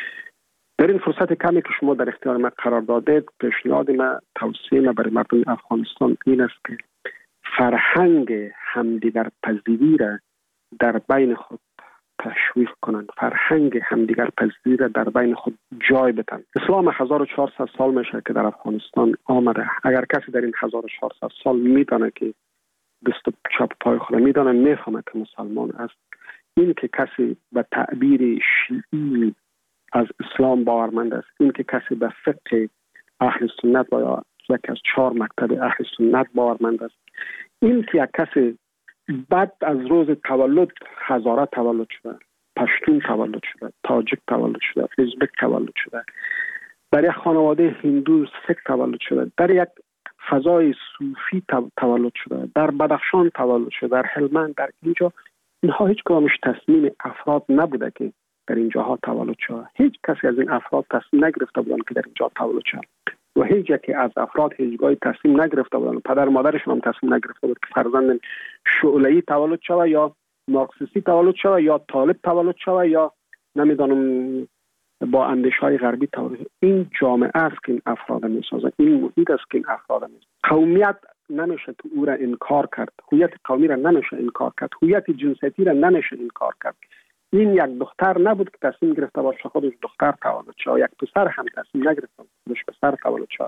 در این فرصت کمی که شما در اختیار من قرار دادید، پیشنهاد من، توصیه من برای مردم افغانستان این است که فرهنگ همدیگر پذیری را در بین خود تشویق کنند، فرهنگ همدیگر پذیری را در بین خود جای بدن. اسلام هزار و چهارصد سال میشه که در افغانستان آمده. اگر کسی در این هزار و چهارصد سال میدانه که دست چپ پای خود میدانه، میفهمه که مسلمان است. این که کسی به تعبیر شیعی از اسلام باورمند است، این که کسی به فقه اهل سنت و یا یکی از چهار مکتب اهل سنت باورمند است، این که یک کسی بعد از روز تولد هزاره تولد شده، پشتون تولد شده، تاجیک تولد شده، ازبک تولد شده، در یک خانواده هندو سک تولد شده، در یک فضای صوفی تولد شده، در بدخشان تولد شده، در هلمند، در اینجا، اینها هیچ کدامش تصمیم افراد نبوده که در اینجاها تولد شد. هیچ کسی از این افراد تصمیم نگرفته بودند که در اینجا تولد شد و هیچ یکی از افراد هیچگاه تصمیم نگرفته بودند، پدر مادرشون هم تصمیم نگرفته بود که فرزند شعله‌ای تولد شود یا مارکسیستی تولد شود یا طالب تولد شود یا نمیدانم با اندیشه‌های غربی تولد شود. این جامعه است که این افراد میسازه، این محیط است که این افراد میسازه. قومیت نمیشه که او را انکار کرد، هویت قومی را نمیشه انکار کرد، هویت جنسیتی را نمیشه انکار کرد. این یک دختر نبود که تصمیم گرفته باشه خودش دختر تولد شد، یک پسر هم تصمیم نگرفته خودش پسر تولد شد.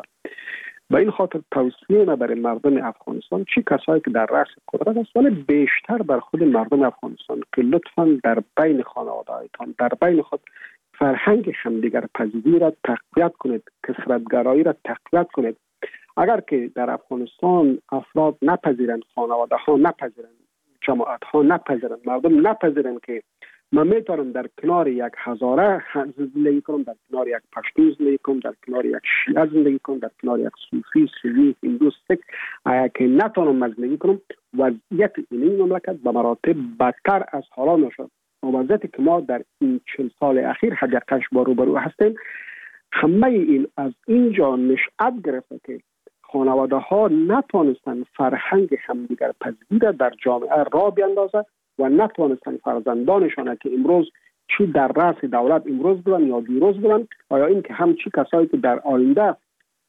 به این خاطر توصیه ما برای مردم افغانستان، چه کسایی که در رأس قدرت است ولی بیشتر بر خود مردم افغانستان، که لطفاً در بین خانواده‌هایتان، در بین خود فرهنگ همدیگر پذیری را تقویت کنید، کثرت‌گرایی را تقویت کنید. اگر که در افغانستان افراد نپذیرند، خانواده ها نپذیرند، جماعت ها نپذیرند، مردم نپذیرند که من میتونم در کنار یک هزاره زندگی کنم، در کنار یک پشتو زندگی کنم، در کنار یک شیعه زندگی کنم، در کنار یک صوفی، سنی، هندو، سیک، که نتونم زندگی کنم، وضعیت این مملکت به مراتب بدتر از حالا نشد. وضعیتی که ما در این چهل سال اخیر حداقل با روبرو هستیم، همه این از اینجا نشأت گرفته که خانواده ها نتوانستن فرهنگ همدیگر پذیری را در جامعه را بیندازه و نتوانستن فرزندانشان که امروز چی در رأس دولت امروز بودن یا دیروز بودن، آیا این که همچی کسایی که در آینده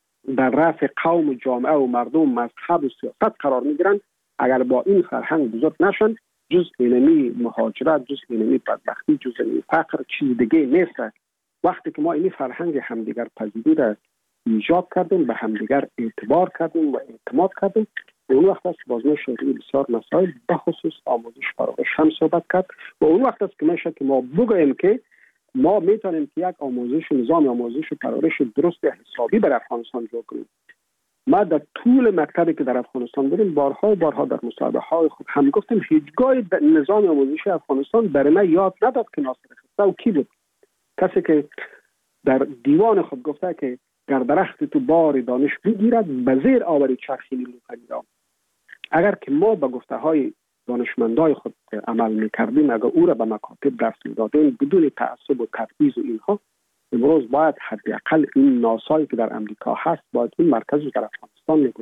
در رأس قوم و جامعه و مردم مذهب و سیاست قرار میگیرن، اگر با این فرهنگ بزرگ نشن، جز اینمی مهاجرت، جز اینمی بدبختی، جز اینمی فقر چیز دیگه نیست. وقتی که ما این فرهنگ همدیگر پذیری را ایجاد کردیم، به همدیگر اعتبار کردیم و اعتماد کردیم، اون وقت است باز میشه بسیار مسائل به خصوص آموزش فراغش هم صحبت کرد و اون وقت است که میشه که ما بگوییم که ما میتونیم که یک آموزش نظام آموزش پرورش درست حسابی بر افغانستان جور کنیم. ما در طول مکتبی که در افغانستان بریم بارها و بارها در مصاحبه های خود هم گفتیم هیچگاه نظام آموزشی افغانستان در ما یاد نداد که ناصر خسرو و کی بود، کسی که در دیوان خود گفته که گر درخت تو بار دانش بگیرد به زیر آوری چرخی نیلوفری را. اگر که ما به گفته های دانشمندای خود عمل میکردیم، اگر او را به مکاتب درس میدادیم بدون تعصب و تبعیض و اینها، امروز باید حداقل این ناسایی که در امریکا هست باید این مرکزی در افغانستان میبود.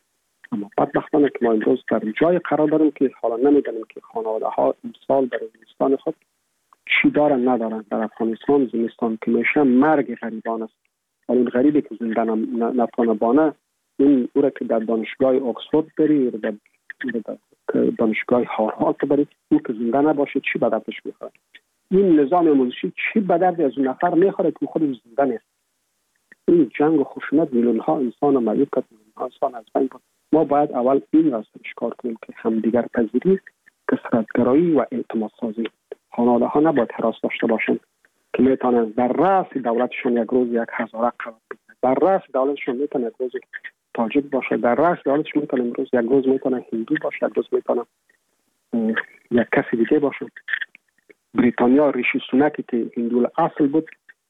اما بدبختانه که ما امروز در جای قرار داریم که حالا نمیدونیم که خانواده ها امسال برای زمستان خود چی دارن ندارن. در افغانستان زمستان که میشه مرگ غریبان است. ولی این غریبی که زنده نتونه بانه، این او را که در دانشگاه اکسفورد بری، در دانشگاه هاروارد بری، او که زنده نباشه چی به دردش میخوره؟ این نظام آموزشی چی به درد از اون نفر میخوره که خودش زنده نیست؟ این جنگ و خشونت میلیون ها انسان معیوب کرد، میلیون ها انسان از بین برد. ما باید اول این را کار کنیم که همدیگر پذیری، کثرت‌گرایی و اعتماد سازی. خانواده ها نباید حراس داشته باشند که میتونن در رأس دولتشون یک روز یک هزاره قرار بگیرن، در رأس دولتشون میتونه یک روز تاجیک باشه، در رأس دولتشون میتونه امروز یک روز میتونه هندو باشه، یک روز میتونه یک کسی دیگه باشه. بریتانیا ریشی سوناکی که هندو اصل بود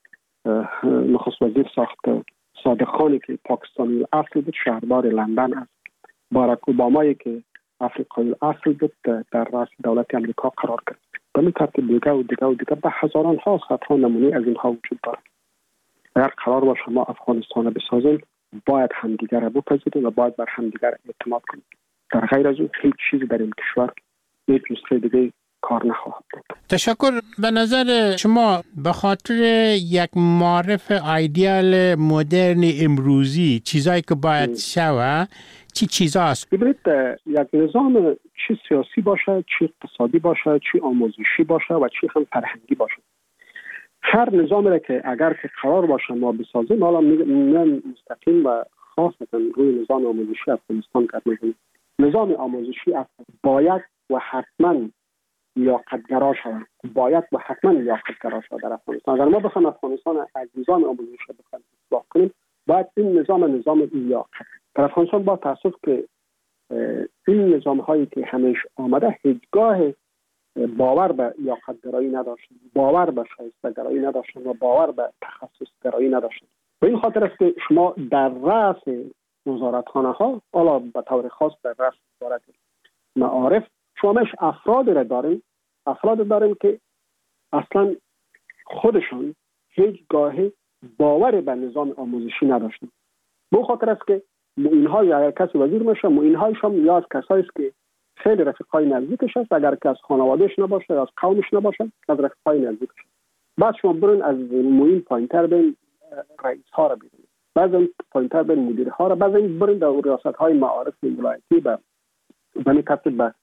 نخست وزیر ساخت، صادق خانی که پاکستانی اصل بود شهردار لندن است، باراک اوبامایی که افریقایی اصل بود در رأس دولت امریکا قرار گرفت. به این ترتیب دیگه و دیگه و دیگه به هزاران ها صدها نمونه از اینها وجود دارد. اگر قرار باشه ما افغانستان بسازیم، باید همدیگر را بپذیریم و باید بر همدیگر اعتماد کنیم. در غیر از اون هیچ چیزی در این کشور هیچ نسخه دیگه کار نخواهد بود. تشکر. به نظر شما به خاطر یک معرف ایدئال مدرن امروزی چیزایی که باید شوه چی چیزاست؟ ببینید یک نظام چی سیاسی باشه، چی اقتصادی باشه، چی آموزشی باشه و چی هم فرهنگی باشه، هر نظامی را که اگر که قرار باشه ما بسازیم، حالا میگم مستقیم و خاصتا روی نظام آموزشی افغانستان کار میکنیم. نظام آموزشی باید و حتما لیاقت‌گرا شود، باید و حتما لیاقت‌گرا شود در افغانستان. اگر ما بخوایم افغانستان از نظام آموزشی بخوایم اصلاح کنیم، باید این نظام نظام لیاقت. در افغانستان با تاسف که این نظام هایی که همیشه آمده هیچگاه باور به لیاقت‌گرایی نداشتن، باور به شایسته‌گرایی نداشتن و باور به تخصص‌گرایی نداشتن. به این خاطر است که شما در رأس وزارتخانه ها، حالا به طور خاص در رأس وزارت معارف، شما مش افراد را داریم، افراد داریم که اصلا خودشون هیچ گاه باور به نظام آموزشی نداشتن. به خاطر است که اینها یا کسی وزیر میشه، اینهایشون یا از کسایی است که خیلی رفیقای نزدیکش است، اگر که از خانوادهش نباشه از قومش نباشه از رفیقای نزدیکش. بعد شما برین از موین پایینتر بین رئیس ها را ببینید، بعضی پایینتر بین مدیر ها را، بعضی برین در ریاست های معارف ولایتی به بنی ترتیب به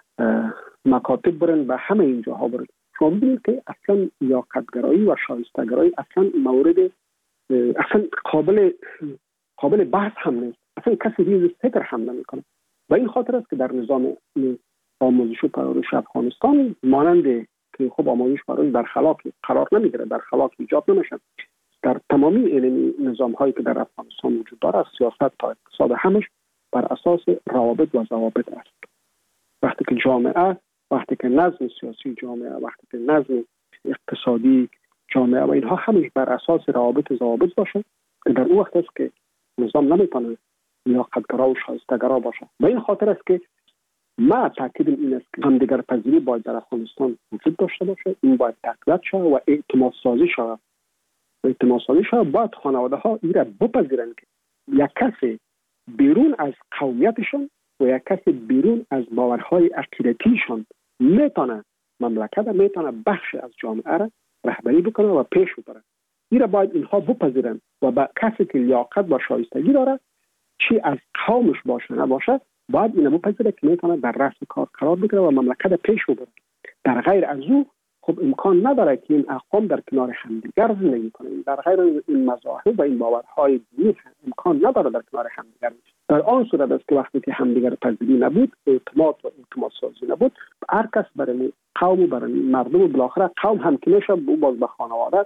مکاتب برین، به همه اینجا ها برین. شما ببینید که اصلا لیاقت‌گرایی و شایستگرایی اصلا مورد اصلا قابل قابل بحث هم نیست، اصلا کسی ریز فکر هم نمیکنه. و این خاطر است که در نظام آموزش و پرورش افغانستان مانند که خب آموزش پرورش در خلاق قرار نمیگیره، در خلاق ایجاد نمیشه، در تمامی علمی نظام هایی که در افغانستان وجود داره، از سیاست تا اقتصاد همش بر اساس روابط و ضوابط است. وقتی که جامعه، وقتی که نظم سیاسی جامعه، وقتی که نظم اقتصادی جامعه و اینها همش بر اساس روابط و ضوابط باشه، در اون وقت است که نظام نمیتونه لیاقت‌گرا و شایسته‌گرا باشه. به این خاطر است که ما تاکید این است که همدیگر پذیری باید در افغانستان وجود داشته باشه، این باید تقویت شود و اعتماد سازی شود. اعتماد سازی شود باید خانواده ها این را بپذیرند که یک کسی بیرون از قومیتشون و یک کسی بیرون از باورهای عقیدتیشون میتونه مملکت، میتونه بخش از جامعه را رهبری بکنه و پیش ببره. این را باید اینها بپذیرند و با کسی که لیاقت و شایستگی داره، چی از قومش باشه نباشه، باید اینو بپذیره که میتونه در رأس کار قرار بگیره و مملکت پیش ببره. در غیر از او خب امکان نداره که این اقوام در کنار همدیگر زندگی کنند. در غیر این مذاهب و این باورهای دینی امکان نداره در کنار همدیگر. در آن صورت است که وقتی که همدیگر پذیری نبود، اعتماد و اعتماد سازی نبود، هر کس برای قوم و برای مردم و بالاخره قوم هم که میشه او باز به خانواده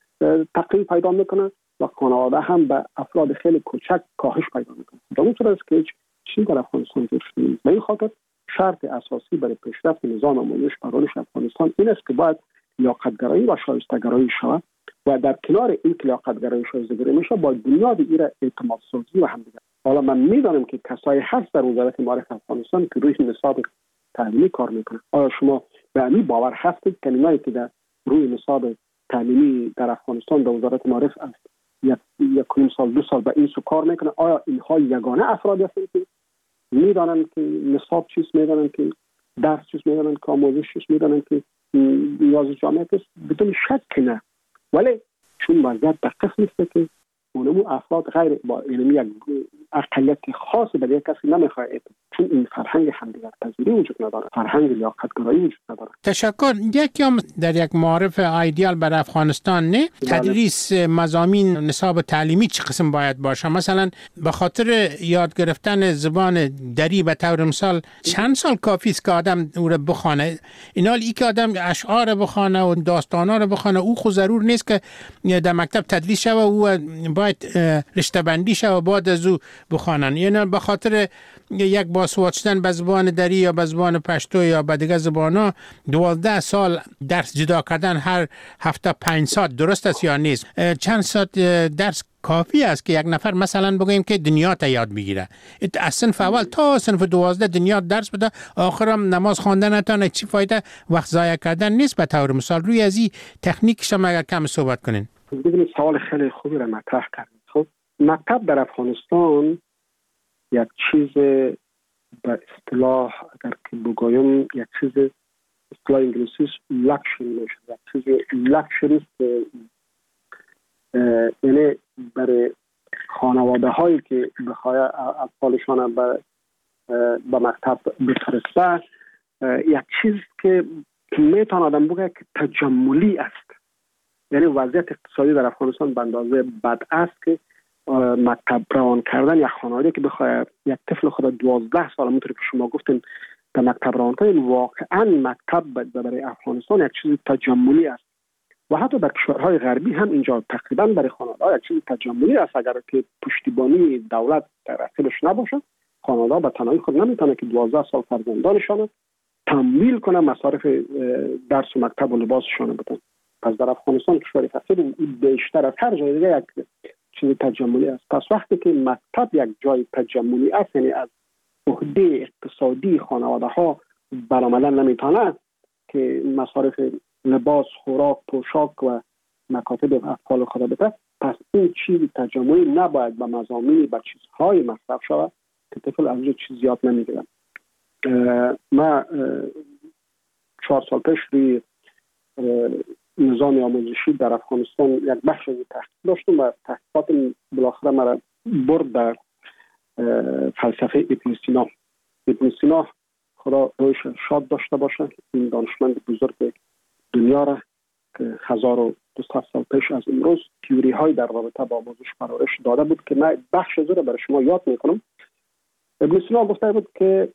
تقریب پیدا میکنه و خانواده هم به افراد خیلی کوچک کاهش پیدا میکنه. در اون صورت است که چیزی در افغانستان جوش نیست. به این خاطر شرط اساسی برای پیشرفت نظام آموزش پرورش افغانستان این است که باید لیاقت‌گرایی و شایسته‌گرایی شود و در کنار این لیاقت‌گرایی و شایسته‌گرایی میشه باید بنیاد این اعتماد سازی و همدیگر. حالا من میدانم که کسایی هست در وزارت معارف افغانستان که روی نصاب تعلیمی کار میکنه. آیا شما به این باور هستید که اینایی که در روی نصاب تعلیمی در افغانستان در وزارت معارف است یک یک سال دو سال به این سو کار میکنه، آیا اینها یگانه افرادی هستند که میدانند که نصاب چیست، میدانند که درس چیست، میدانند که آموزش چیست، میدانند که نیاز جامعه است؟ بدون شک نه. ولی چون وضعیت به قسم است که اونمو افراد غیر با علمی یک اقلیت خاص به یک کسی نمیخواد، چون این فرهنگ همدیگر پذیری وجود نداره، فرهنگ لیاقت‌گرایی وجود نداره. تشکر. یکی هم در یک معارف ایدئال بر افغانستان نه تدریس مضامین نصاب تعلیمی چه قسم باید باشه؟ مثلا به خاطر یاد گرفتن زبان دری به طور مثال چند سال کافی است که آدم او را بخونه؟ اینال ای که آدم اشعار بخونه و داستانا رو بخونه او خود ضرور نیست که در مکتب تدریس شوه، او باید رشته بندی شوه و بعد از او بخوانن. یعنی به خاطر یک باسواد شدن به زبان دری یا به زبان پشتو یا به دیگه زبانا دوازده سال درس جدا کردن هر هفته پنج ساعت درست است یا نیست؟ چند ساعت درس کافی است که یک نفر مثلا بگوییم که دنیا تا یاد بگیره؟ از صنف اول تا صنف دوازده دنیا درس بده، آخرم نماز خواندن نتونه چی فایده؟ وقت ضایع کردن نیست. به طور مثال روی از این تکنیک شما اگر کم صحبت کنین. ببینید سوال خیلی خوبی را مطرح کردید. خب مکتب در افغانستان یک چیز به اصطلاح اگر که بگویم یک چیز اصطلاح انگلیسی لکشری میشه، یک چیز لکشری است، یعنی برای خانواده هایی که بخواه اطفالشان به به مکتب بفرسته یک چیز که میتونه آدم بگه که تجملی است. یعنی وضعیت اقتصادی در افغانستان به اندازه بد است که مکتب روان کردن یک خانواده که بخواد یک طفل خود دوازده سال همونطور که شما گفتین در مکتب روان کنین، واقعا مکتب برای افغانستان یک چیز تجملی است و حتی در کشورهای غربی هم اینجا تقریبا برای خانواده یک چیز تجملی است. اگر که پشتیبانی دولت در اصلش نباشه، خانواده به تنهایی خود نمیتونه که دوازده سال فرزندانشان تمویل کنه مصارف درس و مکتب و لباسشان بدن. پس در افغانستان کشور فقیر بیشتر از هر جای دیگه یک چیز تجملی است. پس وقتی که مکتب یک جای تجملی است، یعنی از عهده اقتصادی خانواده ها برآمدن نمیتونه که مصارف لباس، خوراک، پوشاک و مکاتب اطفال خود بده، پس این چیز تجمعی نباید به مضامین به چیزهای مصرف شود که طفل از اونجا چیز یاد نمیگیرن. ما چهار سال پیش روی نظام آموزشی در افغانستان یک بخش از تحقیق داشتم و تحقیقات بالاخره مرا برد در فلسفه ابن سینا. ابن سینا خدا رویش شاد داشته باشه، این دانشمند بزرگ دنیا را که هزار و دویست سال پیش از امروز تیوری های در رابطه با آموزش پرورش داده بود که من بخش از رو برای شما یاد میکنم. ابن سینا گفته بود که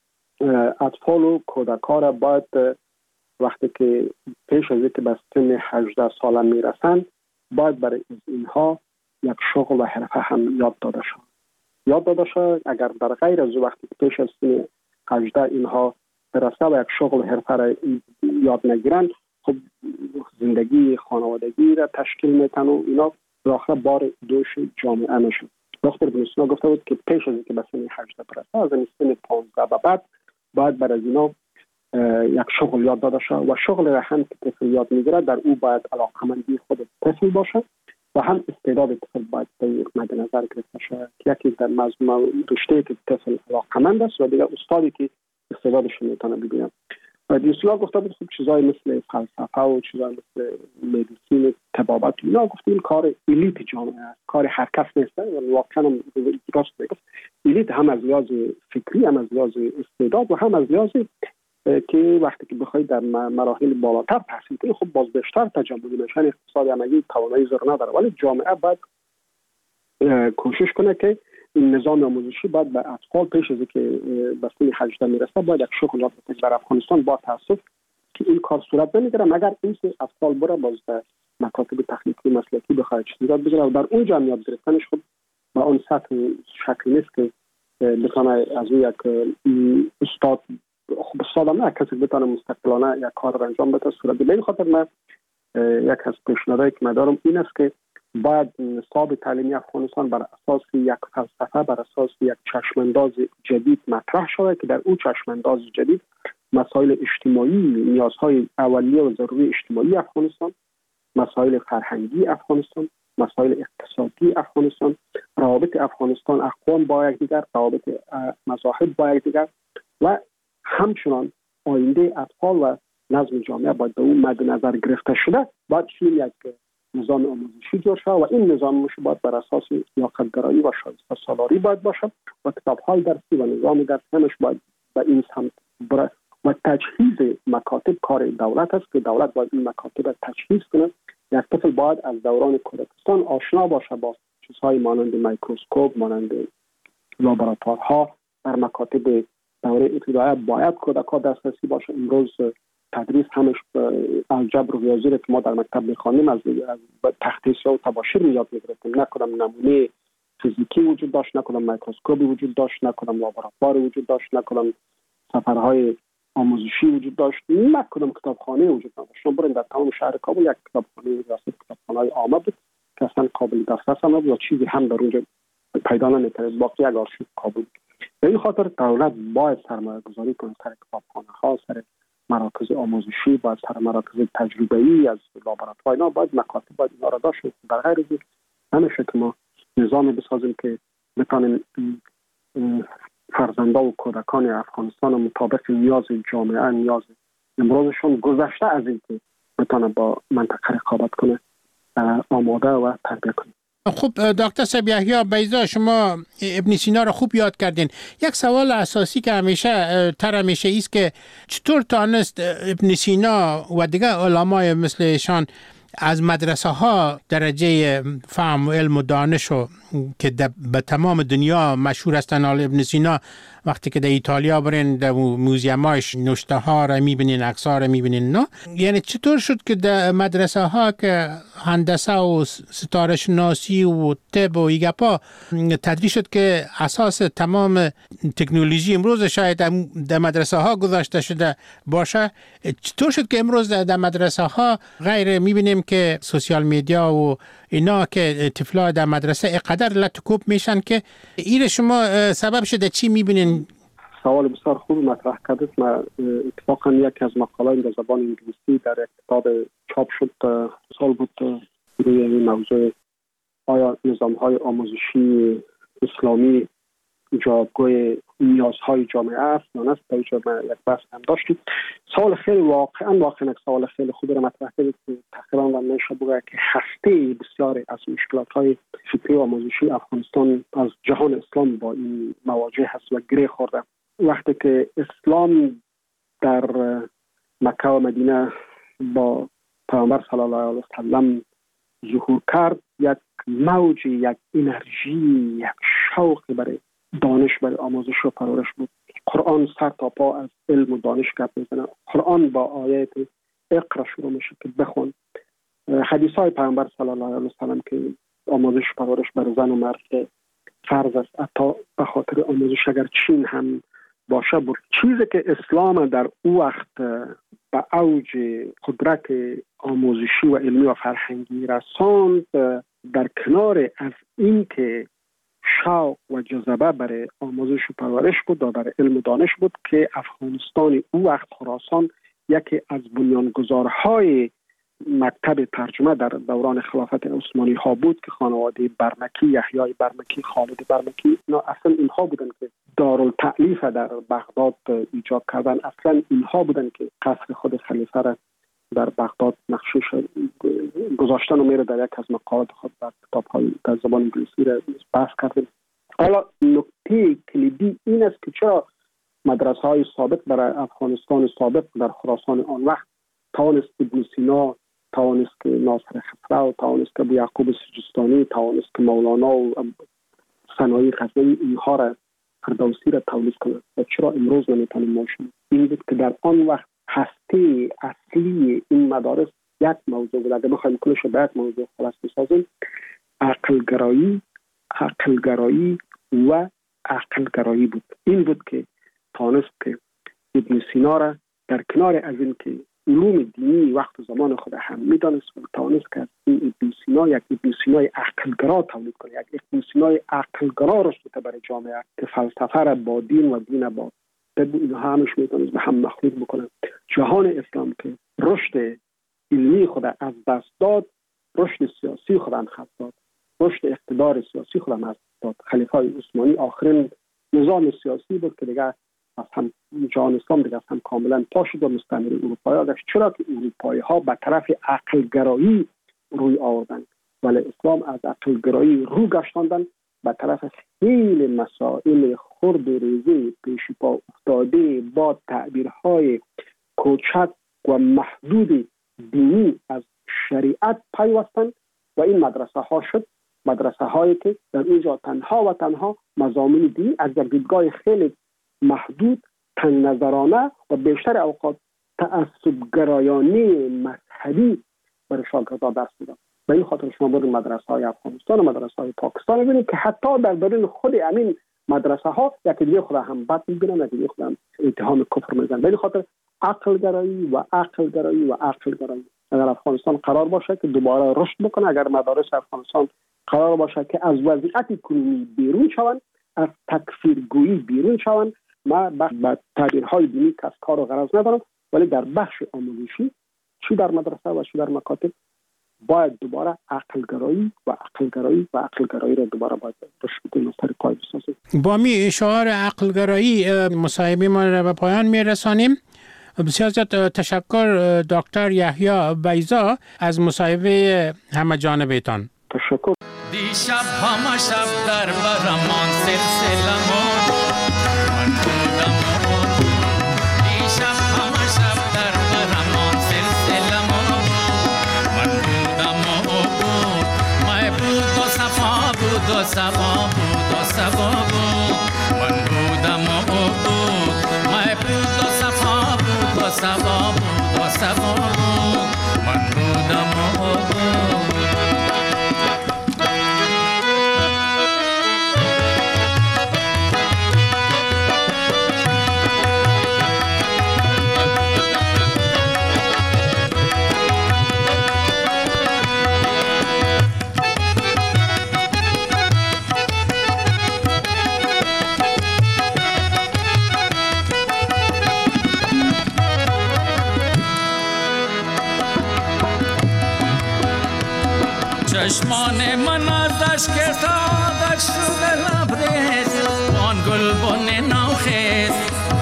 اطفال و کودکان را باید وقتی که پیش از اینکه به سن هجده ساله میرسند باید برای اینها یک شغل و حرفه هم یاد داده شود. یاد داده شود اگر در غیر از وقتی که پیش از سن هجده اینها برسه و یک شغل و حرفه را یاد نگیرند، خب زندگی خانوادگی را تشکیل میتن و اینا بالاخره بار دوش جامعه میشن. دکتر ابن سینا گفته بود که پیش از اینکه به سن هجده برسه از این سن پانزده به بعد باید برای اینا یک شغل یاد داده شد و شغل را هم که طفل یاد میگیره در او باید علاقمندی خود طفل باشه و هم استعداد طفل باید مد نظر گرفته شود. یکی در مضمون رشته که طفل علاقمند است و دیگر استادی که استعدادش میتونه ببینه. و دیسلا گفته بود خب چیزای مثل فلسفه و چیزای مثل مدیسین، طبابت، اینا گفتیم کار الیت جامعه است، کار هر کس نیست. و واقعا درست میگه الیت هم از لحاظ فکری، هم از لحاظ استعداد و هم از لحاظ که وقتی که بخواید در مراحل بالاتر تحصیل کنید خب باز بیشتر تجمعی میشن. اقتصاد عملی توانایی زر نداره، ولی جامعه باید کوشش کنه که این نظام آموزشی باید به اطفال پیش از اینکه به سن هجده میرسه باید یک شغل یاد بده. در افغانستان با تاسف که این کار صورت نمیگیره مگر اینکه اطفال بره باز در مکاتب تخنیکی مسلکی بخواد چیز یاد بگیره و در اونجا هم یاد گرفتنش خب با اون سطح شکلی نیست که بتونه از اون یک استاد خب استادم نه کسی بتونه مستقلانه یک کار را انجام بده صورت بده. این خاطر من یک از پیشنهادایی که من دارم این است که باید نصاب تعلیمی افغانستان بر اساس یک فلسفه، بر اساس یک چشمانداز جدید مطرح شود که در اون چشمانداز جدید مسائل اجتماعی، نیازهای اولیه و ضروری اجتماعی افغانستان، مسائل فرهنگی افغانستان، مسائل اقتصادی افغانستان، روابط افغانستان اقوام با یکدیگر، روابط مذاهب با یکدیگر و همچنان آینده اطفال و نظم جامعه باید به اون مد نظر گرفته شده. باید چنین یک نظام آموزشی جور شود و این نظام آموزشی باید بر اساس لیاقت‌گرایی و شایسته سالاری باید باشه و کتاب‌های درسی و نظام درسی همش باید به این سمت بره و تجهیز مکاتب کار دولت است که دولت باید این مکاتب را تجهیز کنه. یک طفل باید از دوران کودکستان آشنا باشه با چیزهای مانند میکروسکوپ، مانند لابراتوارها. در مکاتب دوره ابتدایی باید کودکان دسترسی باشه. امروز تدریس همش الجبر و ریاضی که ما در مکتب می‌خوانیم از تخته سیاه و تباشیر یاد می‌گرفتیم. نه کدام نمونه فیزیکی وجود داشت، نه کدام میکروسکوپی وجود داشت، نه کدام لابراتوار وجود داشت، نه کدام سفرهای آموزشی وجود داشت، نه کدام کتابخانه وجود نداشت. شما برید در تمام شهر کابل یک کتابخانه ریاست کتابخانه‌های عامه بود که اصلا قابل دسترس نبود و چیزی هم در اونجا پیدا نمی‌کرد. باقی یک آرشیو کابل. به این خاطر دولت باید سرمایه‌گذاری کنه سر کتابخانه‌ها، سر مراکز آموزشی، باید سر مراکز تجربه‌ای از لابراتوار، اینا باید مکاتب باید اینا را داشت. در غیر از همیشه که ما نظامی بسازیم که بتانیم فرزنده و کودکان افغانستان مطابق نیاز جامعه، نیاز امروزشون گذشته از این که بتانه با منطقه رقابت کنه آماده و تربیت کنه. خب دکتر صاحب یحیی بیضا، شما ابن سینا رو خوب یاد کردین. یک سوال اساسی که همیشه تر همیشه ایست که چطور تانست ابن سینا و دیگه علمای مثل شان از مدرسه ها درجه فهم و علم و دانش و که به تمام دنیا مشهور هستن. ابن سینا وقتی که در ایتالیا برین در موزیماش نوشته ها را میبینین، عکس ها را میبینین. نه یعنی چطور شد که در مدرسه ها که هندسه و ستاره شناسی و طب و ایگپا تدریس شد که اساس تمام تکنولوژی امروز شاید در مدرسه ها گذاشته شده باشه، چطور شد که امروز در مدرسه ها غیر میبینیم که سوشیال میدیا و اینا که طفلا در مدرسه اقدر لطکوب میشن که این شما سبب شده چی میبینین؟ سوال بسیار خوب مطرح کردید. ما اتفاقا یکی از مقالات در زبان انگلیسی در یک کتاب چاپ شد سال بود روی این موضوع، آیا نظام‌های آموزشی اسلامی جوابگوی نیازهای جامعه است یا نه؟ در اینجا ما یک بحث هم داشتیم. سوال خیلی واقعا واقعا سوال خیلی خوبی را مطرح کردید که تقریبا میشه بگه که هسته بسیاری از مشکلات‌های فکری و آموزشی افغانستان از جهان اسلام با این مواجه هست و گره خورده. وقتی که اسلام در مکه و مدینه با پیامبر صلی الله علیه و سلم ظهور کرد، یک موج، یک انرژی، یک شوق برای دانش، برای آموزش و پرورش بود. قرآن سر تا پا از علم و دانش گپ میزنه. قرآن با آیات اقرا شروع میشه که بخون. حدیث های پیامبر صلی الله علیه و سلم که آموزش پرورش بر زن و مرد فرض است، حتی به خاطر آموزش اگر چین هم باشه بود. چیزی که اسلام در او وقت به اوج قدرت آموزشی و علمی و فرهنگی رساند، در کنار از این که شوق و جذبه برای آموزش و پرورش بود و برای علم و دانش بود، که افغانستان او وقت خراسان یکی از بنیانگذارهای مکتب ترجمه در دوران خلافت عثمانی ها بود که خانواده برمکی، یحیی برمکی، خالد برمکی، اینا اصلا اینها بودن که دارالتألیف در بغداد ایجاد کردن. اصلا اینها بودن که قصر خود خلیفه را در بغداد نقشش گذاشتن و میره در یک از مقالات خود در کتاب‌های در زبان انگلیسی را بحث کردیم. حالا نکته کلیدی این است که چرا مدرسه های سابق برای افغانستان سابق در خراسان آن وقت توانست ابن سینا، توانست که ناصر خسرو، توانست که ابو یعقوب سجستانی، توانست که مولانا و ثنایی غزنوی اینها را فردوسی را تولید کنند و چرا امروز نمیتونیم ما شما؟ این بود که در آن وقت هسته اصلی این مدارس یک موضوع بود. اگر بخوایم کلش رو به یک موضوع خلاص بسازیم، عقلگرایی، عقلگرایی و عقلگرایی بود. این بود که توانست که ابن سینا را در کنار از این که علوم دینی وقت و زمان خود هم میدانست و توانست که این ابن سینا یک ابن سینای عقلگرا تولید کنه، یک ابن سینای عقلگرا رشد برای جامعه که فلسفه را با دین و دین با اینها همش میتونست به هم مخلوط بکنن. جهان اسلام که رشد علمی خود از دست داد، رشد سیاسی خود هم خط داد، رشد اقتدار سیاسی خود هم از داد. خلیفه عثمانی آخرین نظام سیاسی بود که دیگه از هم جهان اسلام دیگه از هم کاملا پا شد و مستعمره اروپایی ها گشت. چرا که اروپایی ها به طرف عقلگرایی روی آوردن، ولی اسلام از عقلگرایی رو گشتاندن به طرف خیلی مسائل خرد و ریزی پیش پا افتاده با تعبیرهای کوچک و محدود دینی از شریعت پیوستن و این مدرسه ها شد مدرسه هایی که در اینجا تنها و تنها مضامین دینی از در دیدگاه خیلی محدود، تنگ نظرانه و بیشتر اوقات تعصبگرایانه مذهبی برای شاگردان درس میدن. به این خاطر شما برید مدرسه های افغانستان و مدرسه های پاکستان ببینید که حتی در درون خود امین مدرسه ها یکی دیگه خود هم بد میگیرن، یکی دیگه خود هم اتهام کفر میزنن. به این خاطر عقلگرایی و عقلگرایی و عقلگرایی. اگر افغانستان قرار باشه که دوباره رشد بکنه، اگر مدارس افغانستان قرار باشه که از وضعیت کنونی بیرون شوند، از تکفیرگویی بیرون شوند، ما با تعبیرهای دینی کس کار و غرض ندارم، ولی در بخش آموزشی چی در مدرسه و چی در مکاتب باید دوباره عقلگرایی و عقلگرایی و عقلگرایی را دوباره باید رشد کنیم و سر پای بسازیم. با می شعار عقلگرایی مصاحبه ما را به پایان میرسانیم. بسیار زیاد تشکر دکتر یحیی بیضا از مصاحبه همه جانبه‌تان. تشکر. دیشب همه شب در برمان سلسله مون من بودم دیشب همه شب در برمان سلسله مون من بودم مای بود و صفا بود و صفا بود و صفا بود من بودم مای بود و صفا بود و صفا بود و صفا بود من بودم چشمان من ازش که سادت شده لبریز آن گلبن نوخیز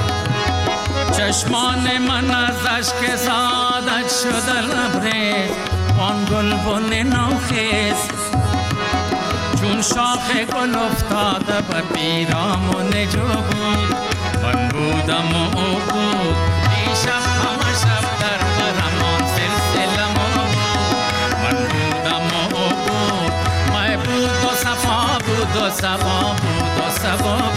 چشمان من ازش که سادت شده لبریز آن گلبن نوخیز چون شاخ گل افتاده به پیرامون جو بود من بودم و او بود دیشب همه شب در برمان سلسله ما من بودم و او بود ما بود و صفا بود و صفا بود و صفا